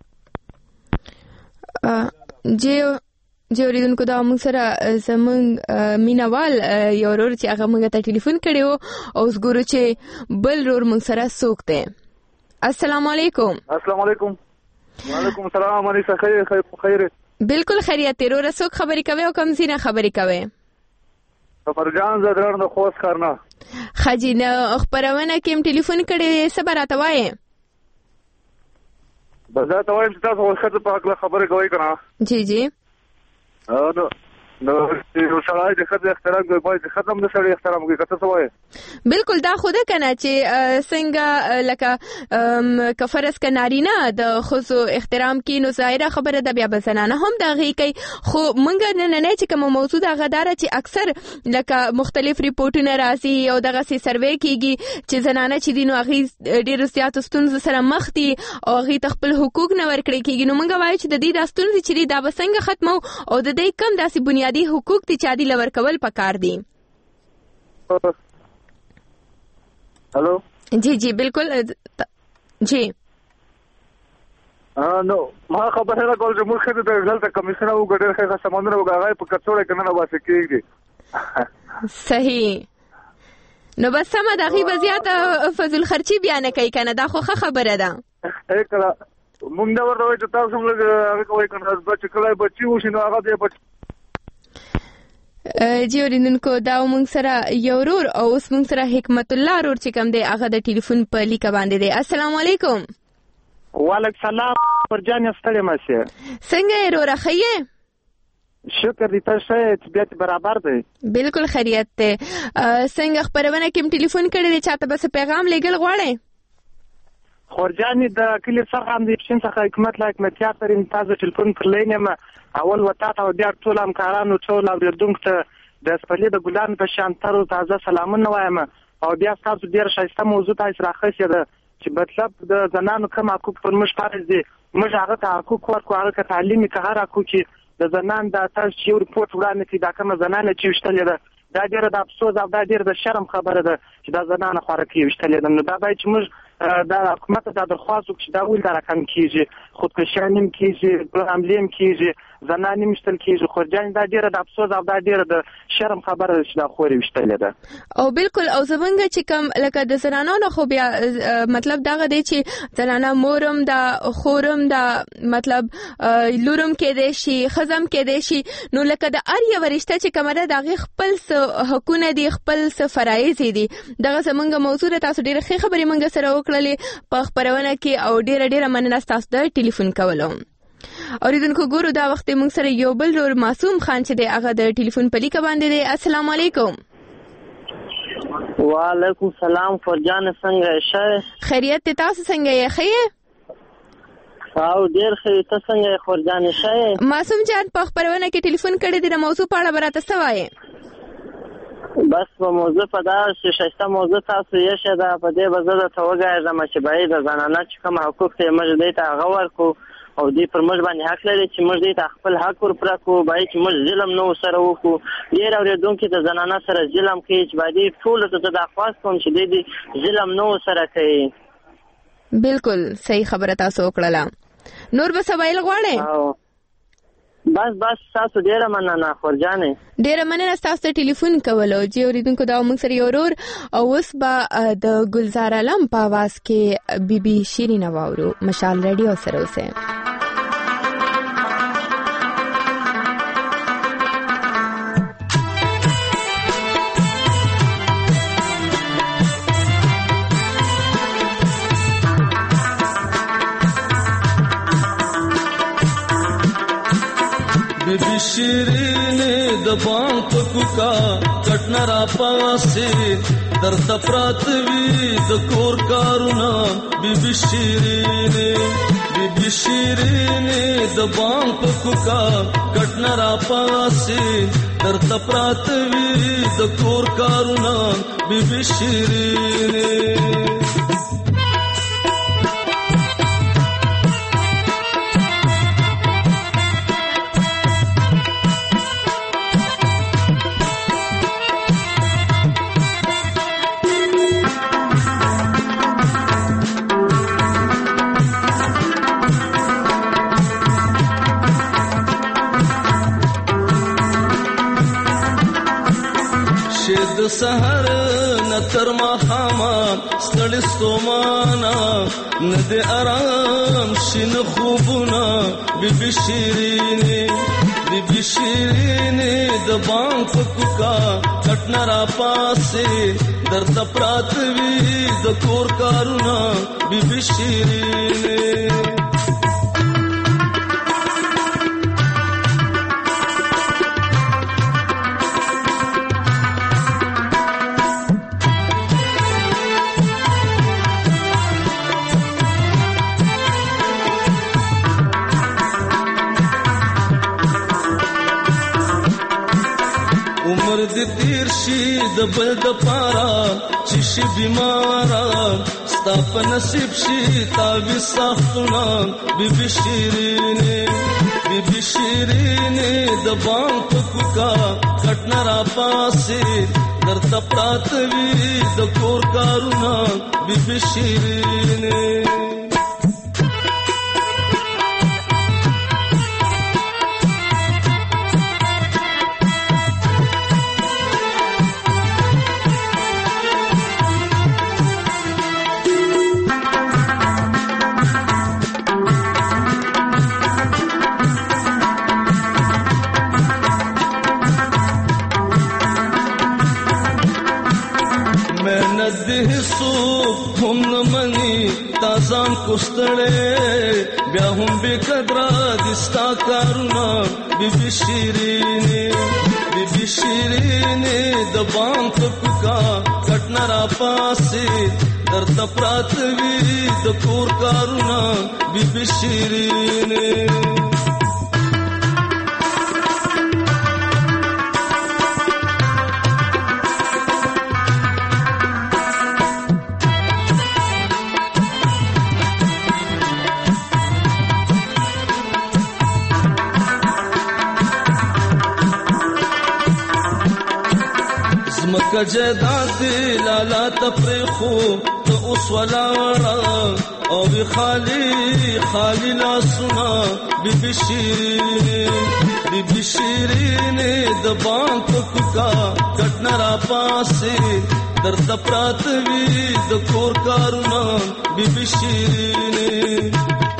جی جی اوریدونکو دا موږ سره زمونږ مینوال یو ورور چې هغه موږ ته ټلیفون کړی و او اوس ګورو چې بل ورور موږ سره څوک دی. السلام علیکم. السلام علیکم. وعلیکم السلام. منیسا خیر خیر بالکل خیریت ورور. څوک خبرې کوي او کوم ځای نه خبرې کوي؟ فرجان زدران د خوست کارنا. خجی نه خبرونه کې ټلیفون کړی څه براته وایي؟ بزا ته وایم چې تاسو وخت په حق خبرې کوي کنه. جی جی. نو نو یو شړای د خدای احترام کوي، باید ختم نه سړی احترام کوي. کته څه وایي؟ بالکل دا خوده کنه چې څنګه لکه کفرس ک نارینه د خصو احترام کی نو ظاهره خبره د بیا بسنانه هم د غي کوي. خو مونږ نه نه چې کوم موضوع د غدار چې اکثر لکه مختلف ریپورتونه راځي او دغه سي سروې کیږي چې زنانه چې دینو غي ډیر زیات ستونزې سره مخ دي او غي خپل حقوق نه ورکړي کیږي. نو مونږ وایو چې د دې د ستونزې چې دا بسنګ ختمو او د دې کم داسې بنیادی حقوق دي چې عادي لور کول پکار دي. هلو جی جی بالکل جی. نو ما خبره را کول چې موږ خته د ځلته کمیشنر او ګډر خې سمندر وګاغای په کڅوړه کنه نه واسه کېږي. صحیح. نو بس سم د غي بزیات فضل خرچي بیان کوي کنه دا خو خبره ده. اکلا موږ دا ورته وایو چې تاسو موږ هغه کوي کنه چې کله بچي وشي نو هغه دې بچ جی اوریدونکو دا موږ سره یو ورور او اوس موږ سره حکمت الله ورور چې کوم دی هغه د ټلیفون په لیکه باندې دی. السلام علیکم. وعلیکم السلام. ورجان ستړي مشه څنګه یې ورور خیه؟ شکر دې تاسو طبيعت برابر دی؟ بالکل خیریت ته. څنګه خبرونه کوم ټلیفون کړی دی چاته بس پیغام لګل غواړي؟ خورجانی د کلی څخه هم د شین څخه حکومت لا حکومتیا ترين تاسو ټلیفون کړلې نه اول وتا ته بیا ټول همکارانو ټول اوریدونکو ته د سپلې د ګلان په شان تر تازه سلامونه وایم او بیا تاسو ډیر ښایسته موضوع تاسو راخښه ده چې مطلب د زنانو کوم حقوق پر موږ فرض دي. موږ هغه ته حقوق ورکو، هغه ته تعلیمي که هر حقوق چې د زنان د تاسو یو ریپورت وړاندې کړي دا کوم زنانه چې وشتلې ده دا ډیره د افسوس او دا ډیره د شرم خبره ده چې دا زنانه خوراکي وشتلې ده. نو دا باید چې موږ دا حکومت ته د درخواست وکړي چې دا ول دا رقم کیږي، خودکشي نیم کیږي، حمله نیم کیږي، زنانه مشتل کیږي. خورجان دا ډیره د افسوس او دا ډیره د شرم خبره ده چې دا خوري وشتلې ده. او بالکل او زمونږ چې کوم لکه د زنانو خو بیا مطلب داغه دی چې زنانه مورم دا خورم دا مطلب لورم کې دی شي خزم کې دی شي. نو لکه د ار یو ورشته چې کومه دغه خپل حقونه دي خپل فرایض دي. دغه زمونږ موضوع تاسو ډیره ښه خبرې مونږ سره وکړلې په خبرونه کې او ډیره ډیره مننه تاسو د ټلیفون کولو. اوریدونکو ګورو دا وخت موږ سره یو بل ور معصوم خان چې دی هغه د ټلیفون په لیکه باندې دی. السلام علیکم. وعلیکم السلام. فرجان څنګه شه؟ خیریت تاسو څنګه یې؟ خیر او ډیر ښه. تاسو څنګه فرجان شه؟ معصوم جان په خبرونه کې ټلیفون کړی دی د موضوع په اړه براته څه وایي؟ بس په موضوع په دا چې شایسته موضوع تاسو یې شه دا په دې بزره ته وګایږم چې باید د زنانه چې کوم حقوق ته موږ دې ته هغه ورکو او دې پر موږ باندې حق لري چې موږ دې ته خپل حق ورپرکو، باید چې موږ ظلم نو سره وکړو. ډیر اوریدونکو د زنانه سره ظلم کوي چې باید ټول ته د خواست کوم چې دې ظلم نو سره کوي. بالکل صحیح خبره تاسو وکړه. نور به سوال غواړئ؟ بس بس تاسو ډیره مننه خورجانې. ډیره مننه تاسو ته ټلیفون کولو چې اوریدونکو دا موږ سره یو ورور او اوس به د ګلزار علم په आवाज کې بي بي شیرین واورو. مشال رادیو سره اوسه. بی شیرین د بام پکوکا کټنا را پاسه در تپرات وی د کور کارونا. بی بی شیرین بی بی شیرین د بام پکوکا کټنا را پاسه در تپرات وی د کور کارونا. بی بی شیرین د سحر نتر ما خاما ستړي ستومانا نه د آرام شین خوبونه. بی بی شیرین بی بی شیرین د بام پکوکا کټنا را پاسه در تپرات وی د کور کارونا. بی بی شیرین عمر د تیر شي د بل د پارا چې شي بیمارا ستا په نصیب شي تاوی ساختونه. بی بی شیرین بی بی شیرین د بام پکوکا کټنا را پاسه در تپرات وی د کور کارونا. بی بی شیرین هم نمانی تازان کستړې بیا هم به قدر دستا کارونا. بی بی شیرین بی بی شیرین د بام پکوکا کټنا را پاسه در تپرات وی د کور کارونا. بی بی شیرین مکه جداد لالا تفریخو ته اوس ولاړه او وی خالی خالی لاسونه. بی بی شیرین بی بی شیرین د بام پکوکا کټنا را پاسه در تپرات وی د کور کارونا. بی بی شیرین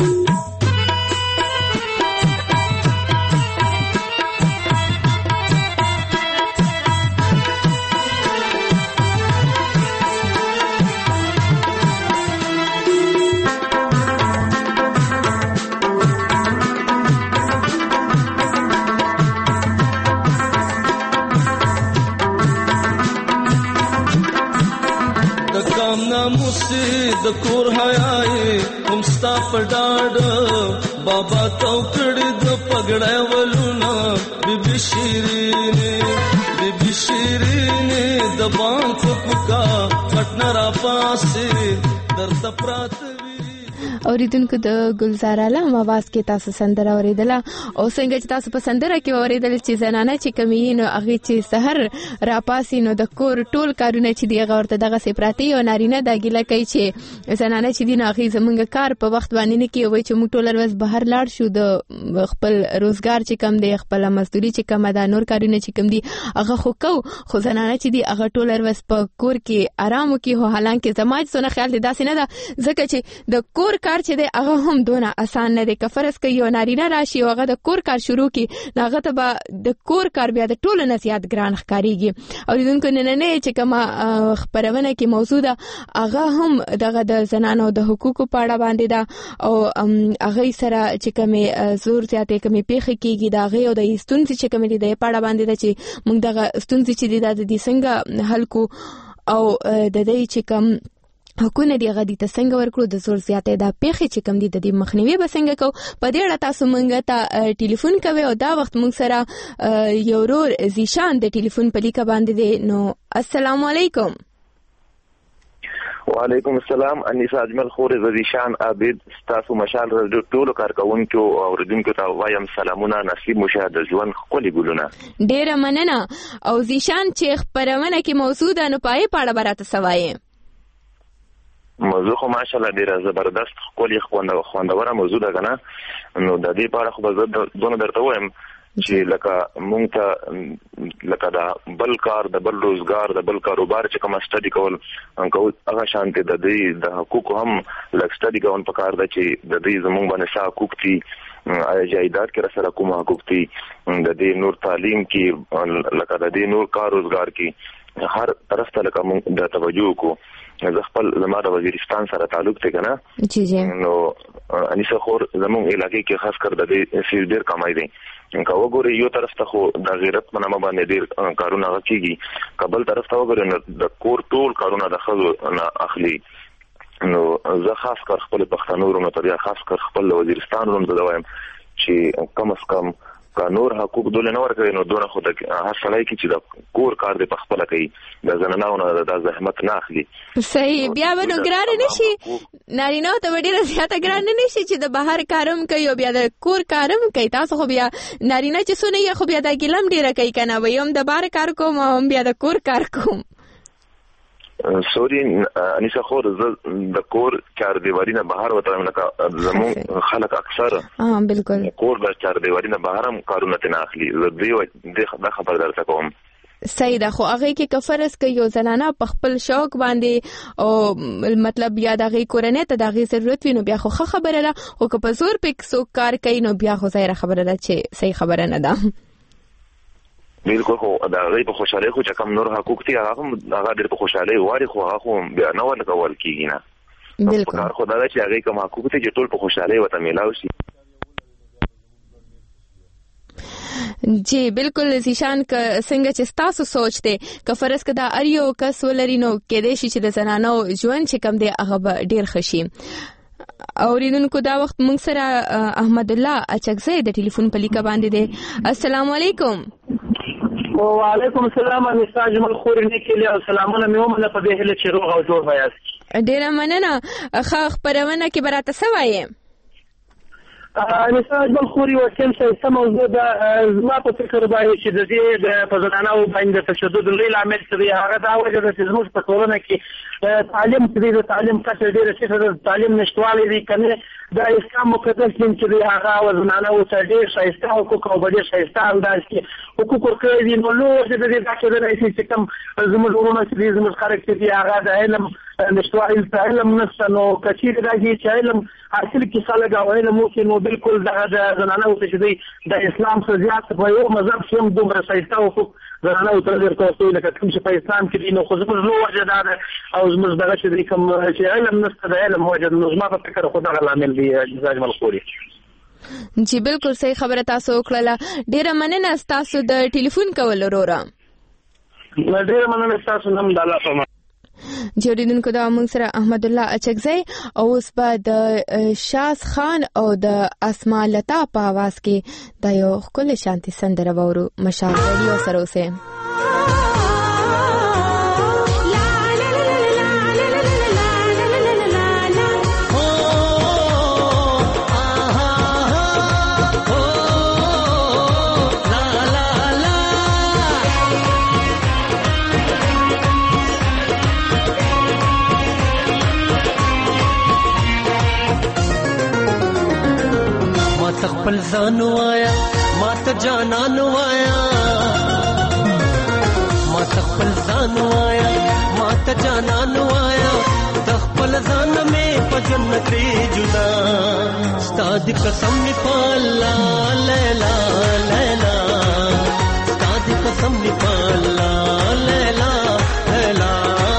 د کور حیاي هم ستا په ډاډ بابا تو کړي د پګړې ولونه. بی بی شیرین بی بی شیرین د بام پکوکا کټنا را پاسه در تپرات وی. اوریدونکو د ګلزار علم आवाज کې تاسو سندره اوریدله او څنګه چې تاسو په سندره کې اوریدل چې زنانه چې کمی نو هغه چې سحر را پاسي نو د کور ټول کارونه چې دی غورته دغه سپراتی او نارینه د ګیله کوي چې زنانه چې دی نو هغه زمونږ کار په وخت باندې نه کوي چې موږ ټول ورځ بهر لاړ شو د خپل روزګار چې کم دی خپل مزدوري چې کم ده نور کارونه چې کم دي هغه خو کو خو زنانه چې دی هغه ټول ورځ په کور کې آرام کوي هو حالانکه زماج سونه خیال دی داسې نه ده ځکه چې د کور کار چې دی هغه هم دونه آسان نه دی که فرض کوي یو نارینه راشي او هغه د کور کار شروع کی نو هغه ته به د کور کار بیا د ټولو نه زیات ګران ښکاریږي او لیدونکو نننۍ چې کومه خپرونه کې موضوع ده هغه هم دغه د زنانو د حقوقو په اړه باندې ده او هغه سره چې کومې زور زیاتې کومې پیښې کیږي د هغې او د ستونزې چې کومې دي د په اړه باندې ده چې موږ دغه ستونزې چې دي د دې څنګه حل کو او د دې چې کوم حقونه دی غدي ته څنګه ورکړو د زور زیاتې د پیښې چې کم دي د دې مخنیوي به څنګه کو په دې اړه تاسو مونږ ته ټلیفون کوي او دا وخت مونږ سره یو ورور زیشان د ټلیفون په لیکه باندې دی نو السلام علیکم. وعلیکم السلام. انیسا اجمل خور زیشان عابد تاسو مشال ټولو کارکونکو او اوریدونکو ته وایم سلامونه نصیب مشاهده ژوند خولي ګلونه. ډیره مننه او زیشان چې خبرونه کې موضوع ده نو پای پاړه براته سوایي موضوع خو ماشاءالله ډیره زبردست خولي خوندوره موضوع ده کنه نو د دې په اړه خو زه دونه درته وایم چې لکه مونږ ته لکه دا بل کار د بل روزګار د بل کاروبار چې کوم سټډي کول کول هغه شانته د دې د حقوق هم لکه سټډي کوون په کار ده چې د دې زمونږ باندې څه حقوق دي آیا جایداد کې سره کوم حقوق دي د دې نور تعلیم کې لکه د دې نور کار روزګار کې هر طرف ته لکه مونږ د توجه کو زه خپل زما د وزیرستان سره تعلق ته کنه جی جی نو انیسه خور زموږ علاقې کې خاص کر د دې ډیر کمای دي که وګورئ یو طرف ته خو د غیرت په نامه باندې ډیر کارونه کیږي قبل طرف ته وګورئ د کور ټول کارونه د خزو نه اخلي نو زه خاص کر خپل پښتنو ورونو ته خاص کر خپل وزیرستان ورونو ته وایم چې کم از کم قانون حقوق دول نه ورکوي نو دونه خو د هر سړی کې چې د کور کار دی په خپل کوي د زنانو نه د زحمت نه اخلي صحیح بیا به نو ګران نشي نارینه ته ډیره زیاته ګران نشي چې د بهر کارم کوي او بیا د کور کارم کوي تاسو خو بیا نارینه چې سونه یې خو بیا د ګلم ډیره کوي کنه ویم د بهر کار کوم او بیا د کور کار کوم سوري انیسه خور د کور چار دیواری نه بهر وته لکه زمون خلک اکثر ها بالکل کور د چار دیواری نه بهر هم کارونه نه اخلي زه د خبر درته کوم صحیح ده خو هغه کې کفرس کوي یو زنانه په خپل شوق باندې او مطلب یا د غي کورنۍ ته د غي ضرورت وینو بیا خو خبره ده او که په زور پک سو کار کوي نو بیا خو ظاهر خبره ده چې صحیح خبره نه ده بالکل خو دا غي په خوشاله خو چې کم نور حقوق دي هغه هم هغه ډېر په خوشاله واري خو هغه بیا نه ورکول کیږي نه بالکل کار خو دا چې هغه کوم حقوق دي چې ټول په خوشاله وته ملاوي شي جی بالکل زیشان ک څنګه چې تاسو سوچته ک فرض کدا اریو کس ولرینو کې دې شي چې د زنانو ژوند چې کم دی هغه ډېر خشي اوریدونکو دا وخت موږ سره احمد الله اچکزی د ټلیفون په لیکه باندې دی السلام علیکم. وعلیکم السلام انیسا اجمل خور نیکلی او سلامونه مې ومنه په دې هله چې روغ او جوړ وایاست. ډیره مننه ښه خبرونه کې براته سوایې انیسا اجمل خوري وکم چې موضوع د زما په فکر باندې چې د دې د فزدانو باندې تشدد لوی عامل دی هغه دا وجه ده چې زموږ په ټولنه کې تعلیم چې د تعلیم کچه ډیره څه د تعلیم نشټوالي دي کنه د اسلام مقدس دین چې هغه وزنانه او ډیر شایسته حقوق او ډیر شایسته انداز کې حقوق ورکړي دي نو لو چې د دې ځکه د چې کوم زموږ ورونه چې زموږ خلک دي هغه د علم نشټوالي علم نشنو کثیر راځي چې علم حاصل کې خلک او علم ممکن نو بالکل د زنانه او چې د اسلام څخه زیات په یو مذهب کې دومره شایسته حقوق زنانه او تر کوي لکه کوم چې په اسلام کې دي نو خو زموږ لو وجه دا او زموږ دغه چې کوم چې علم نشته د علم وجه نو زما په فکر خو دغه عامل دی جزاک الله خوري. جی بالکل صحیح خبره تاسو وکړه ډیره مننه تاسو د ټلیفون کول وروره ډیره مننه تاسو هم د الله په جوړیدونکو دا موږ سره احمد الله اچکزی او اوس به د شاز خان او د اسماء لتا په आवाज کې د یو خپل شانتي سندره وورو مشال ریډیو سره اوسه Oh خپل ځان وایا ما ته جانان وایا ما ته خپل ځان وایا ما ته جانان وایا د خپل ځان مې په جنت جدا ستا د قسم می پالا لیلا لیلا ستا د قسم می پالا لیلا لیلا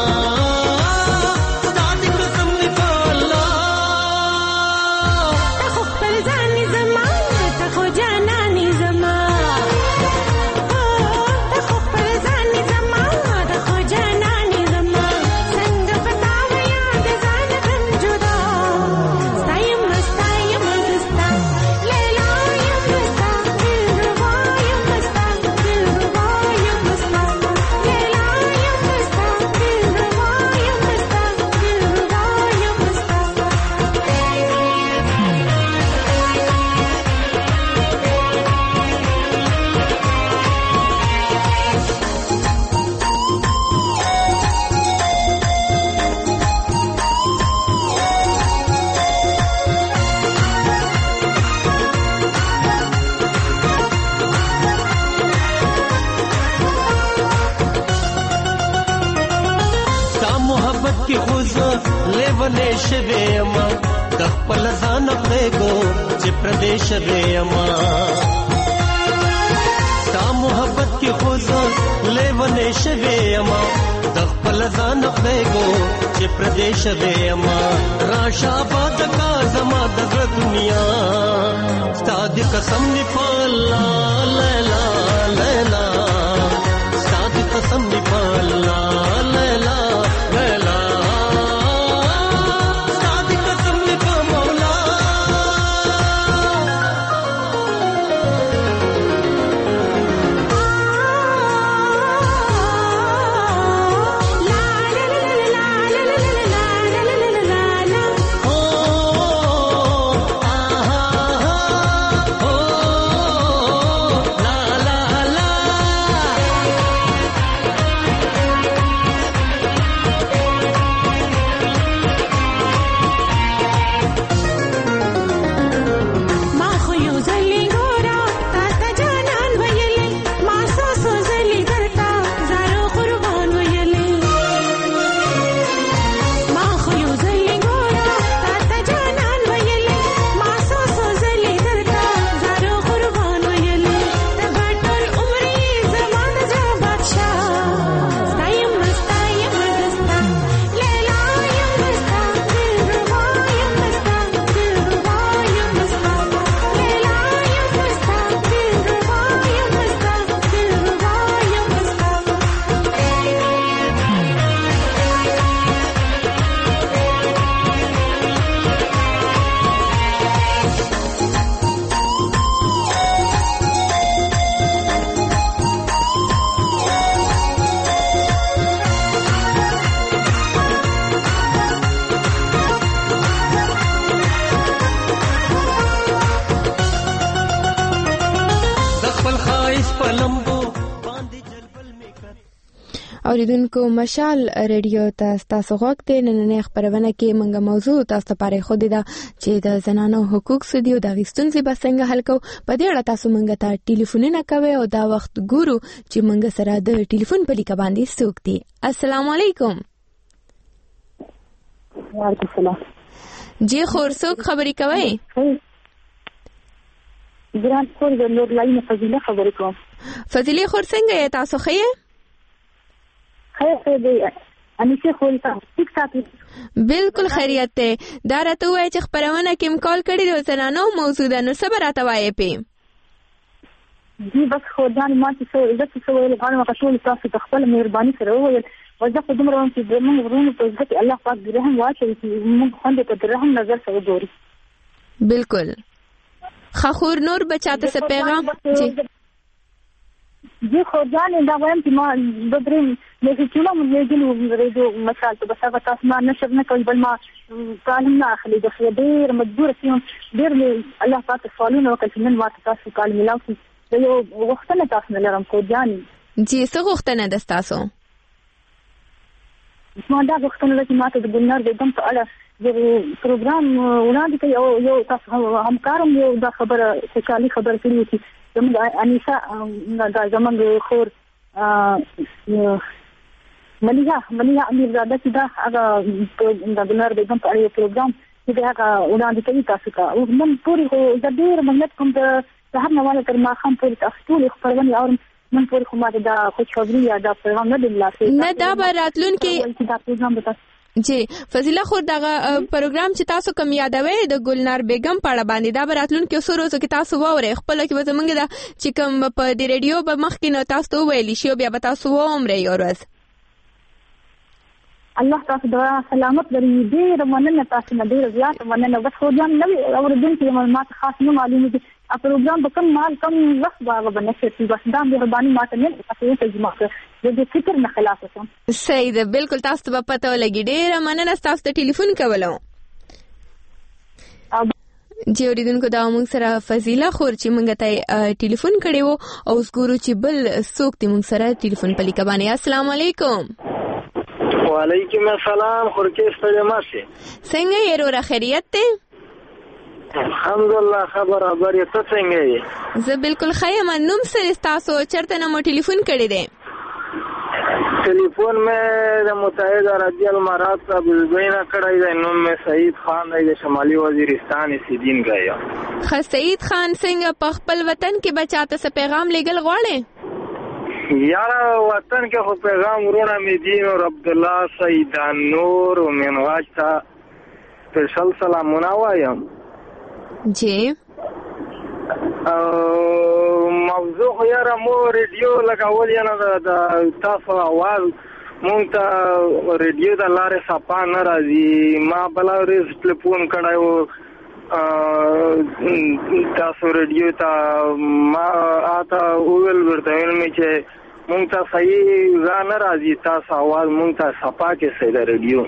لیونه شویما د خپل ځان پرېګو چې پردیش دیما تا محبت کې خوځ لیونه شویما د خپل ځان پرېګو چې پردیش دیما راشه باد کا زما د دنیا ستاد قسم دی پالا لیلا لیلا ستاد قسم دی پالا لیلا لیلا اوریدونکو مشال ریډیو ته تاسو غوږ ته نننې خبرونه کې منګه موضوع تاسو لپاره خو دې دا چې د زنانو حقوق سديو د غستونځي به څنګه حل کو په دې اړه تاسو منګه ته ټلیفونونه کوي او دا وخت ګورو چې منګه سره د ټلیفون په لیک باندې څوک دي. السلام علیکم. وعلیکم السلام. جی خور څوک خبرې کوي؟ ګران خور د نور لاینه فضیله خبرې کوم. فضیله خور څنګه یې تاسو خیر؟ بالکل خیریت ته. دا راته وای چې خبرونه کوم کال کړی د زنانو موضوع ده نو صبر راته وای پی جی بس خو ځان ما چې څو عزت څو ویل غواړم غوښول تاسو د خپل مهرباني سره وویل وځه په دومره چې د موږ ورونو په عزت الله پاک دې رحم واچوي چې موږ خوند په رحم نظر سره ګوري. بالکل خخور نور بچاته څه پیغام جی جی خو ځان دا وایم چې ما د درې نه چې نو موږ یې ورېدو مثال ته بس هغه تاسو ما نشر نه کوي بل ما کالم نه اخلي د ډېر مجبور سيم ډېر الله پاک سوالونه وکړي نن ما تاسو کال ملاو شي یو وختونه تاسو نه لرم خو ځان جی څه وختونه د تاسو ما دا وختونه چې ما ته د ګنار د دم په اړه د پروګرام وړاندې کوي او یو تاسو همکارم یو دا خبره سچالي خبر کړی چې زموږ انیسا دا زموږ خور مليها مليها امیر زاده چې دا هغه د ګلنار بیگم په اړه پروګرام چې دا هغه وړاندې کوي تاسو ته او نن پوری خو د ډېر مهنت کوم د هر نواله تر ما خام پوری تاسو ټول خبرونه اورم نن پوری خو ما دا خوشخبری یا دا پیغام نه دی لاسه نه دا براتلون کې دا پیغام به جی فضیله خور دغه پروګرام چې تاسو کوم یادوي د ګلنار بیگم په اړه باندې دا براتلون کې اوسه روزو کې تاسو ووري خپل کې به زمونږ دا چې کوم په د ریډیو په مخ کې نو تاسو ویلی شو بیا به تاسو وومره یو ورځ الله تاسو دا سلامت لري ډېر مننه تاسو نه ډېر زیات مننه بس خو ځان نو اوردونکو معلومات خاص نه معلومه دي ا پروګرام به کوم مال کوم وخت باغ بنشي بس دا مهرباني ماته نه تاسو ته جمع کړئ د فکر نه خلاص اوسم صحیح ده بالکل تاسو ته پته ولګي ډېر مننه تاسو ته ټلیفون کولو جی اوریدونکو دا موږ سره فضیله خور چې موږ ته ټلیفون کړی وو او اوس ګورو چې بل څوک ته موږ سره ټلیفون په لیکه باندې السلام علیکم وعلیکم السلام خورکې ستړي ماشي څنګه یې ورو خیریت ته الحمدلله خبر خبر ته څنګه یې زه بالکل خیم نوم سره تاسو چرته نه ټلیفون کړی دی ټلیفون مې د متحده عربی امارات ته بلبینا کړی دی نوم مې سعید خان دی د شمالي وزیرستان سیدین غیا خ سعید خان څنګه په خپل وطن کې بچاته څه پیغام لګل غواړي یاره وطن کې خو پیغام ورونه مې دین او عبد الله سیدان نور او منواج ته سپیشل سلامونه وایم جی موضوع خو یاره مو ریډیو لګول یا د تاسو اواز مونږ ته ریډیو د لارې صفا نه راځي ما بله ورځ ټلیفون کړی و تاسو ریډیو ته ما اته وویل ورته ویل مې چې مونږ ته صحیح ځای نه راځي تاسو اواز مونږ ته صفا کې صحیح د ریډیو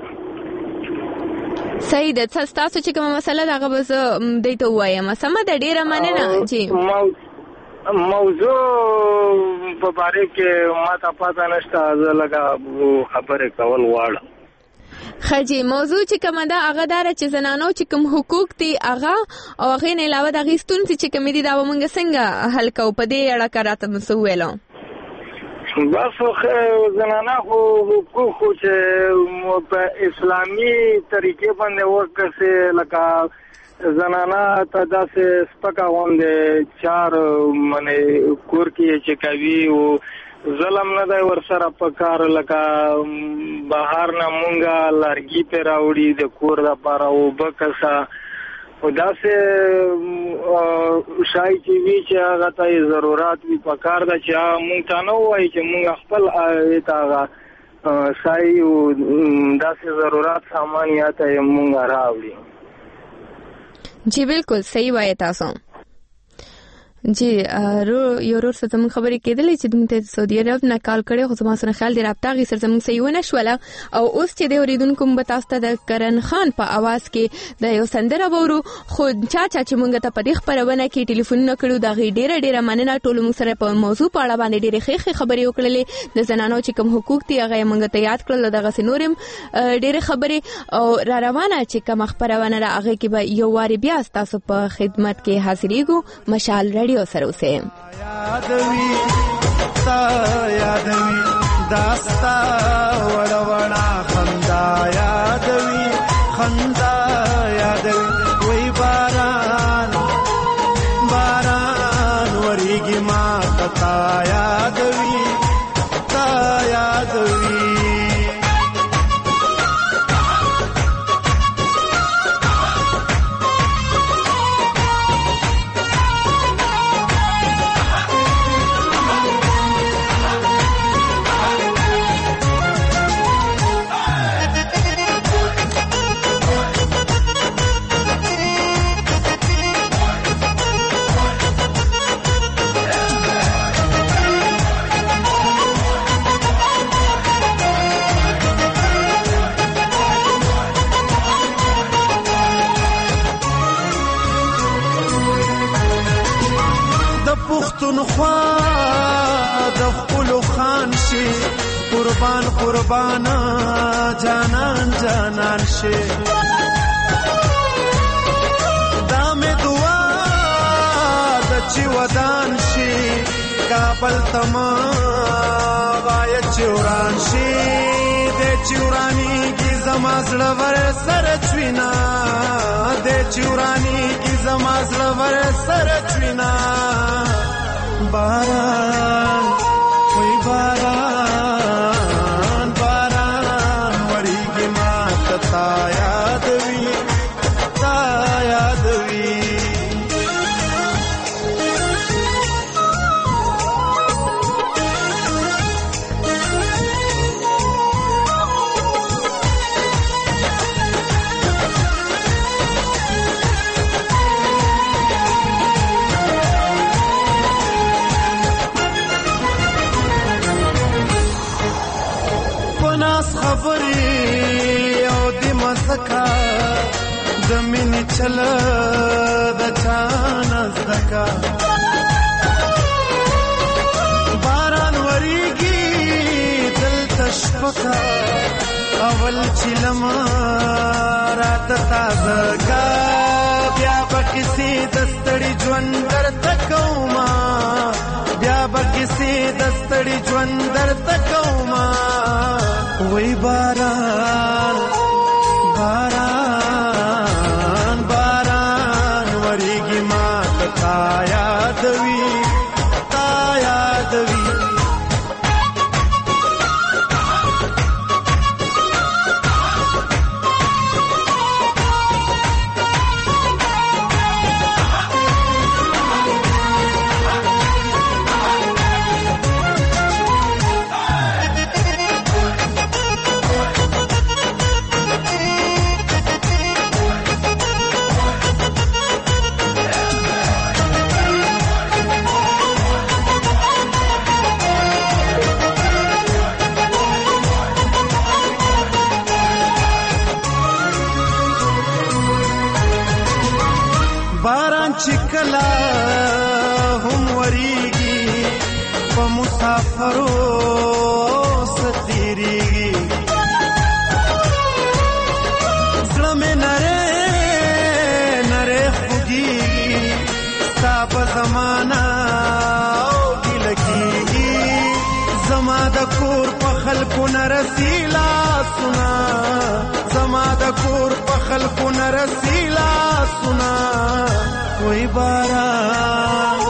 صحیح ده تاسو چې کومه مسله دغه به زه دوی ته ووایم سمه ده ډېره مننه جی موضوع په باره کې ما ته پته نشته زه لږه خبرې کول غواړم ښه جی موضوع چې کومه ده هغه داره چې زنانو چې کوم حقوق دي هغه او هغې نه علاوه د هغې ستونزې چې کومې دي دا به مونږ څنګه حل کوو په دې اړه که راته څه وویلو بس زنانه خو حقوق خو چې په اسلامي طریقې باندې ورکړسي لکه زنانه ته داسې سپکه غوندې چار منې کور کې چې کوي او ظلم نه دی ورسره په کار لکه بهر نه مونږه لرګي پې راوړي د کور دپاره اوبه کسه او داسې شای چې وي چې هغه ته ضرورت وي په کار ده چې هغه مونږ ته نه ووایي چې مونږ خپل ته هغه شای او داسې ضرورت سامان یا ته یې مونږ راوړي جی بالکل صحیح وایي تاسو جی رو یو ورور سره موږ خبرې کېدلې چې دوی ته سعودي عرب نه کال کړي خو زما سره خیال دی رابطه غي سره موږ صحیح ونه شوله او اوس چې د اوریدونکو په تاسو ته د کرن خان په आवाज کې د یو سندره وورو خو چا چا چې موږ ته په دې خبرونه کې ټلیفون نه کړو دا غي ډیره ډیره مننه ټول موږ سره په موضوع په اړه باندې ډیره ښه خبرې وکړلې د زنانو چې کوم حقوق دي هغه موږ ته یاد کړل دغه سنورم ډیره خبرې او را روانه چې کوم خبرونه را هغه کې به یو واری بیا تاسو په خدمت کې حاضرېږو مشال ریډیو سره اوسه یادوي تا یادوي داستا وړوړا خندا یادوي خندا یادوي وای باران باران وريږي ما تا یادوي تا یادوي پښتونخوا د خپل خان شي قربان قربان جانان جانان شي خپل تما وای چوران شي د چورانی کی زما زړه ور سره چوینا د چورانی کی زما زړه ور سره چوینا باران وای باران باران وریږي ما تا یاد وی تا یاد وی خبري او د مسکا د مين چل د چان زکا باران وريږي دل تشفقا اول چلم رات تازه کا بیا بکسي دستړي ژوند درته کوما بیا بکسي دستړي ژوند درته کوما وای باران باران باران وریږي ما تا یاد وی تا یاد وی چکلا هم وریږي په مسافرو ستیریږي زړه مې نره نره خوږیږي ستا په زمانه او ګیله کېږي زما د کور په خلکو نه رسي لاسونه زما د کور په خلکو نه رسي لاسونه وای باران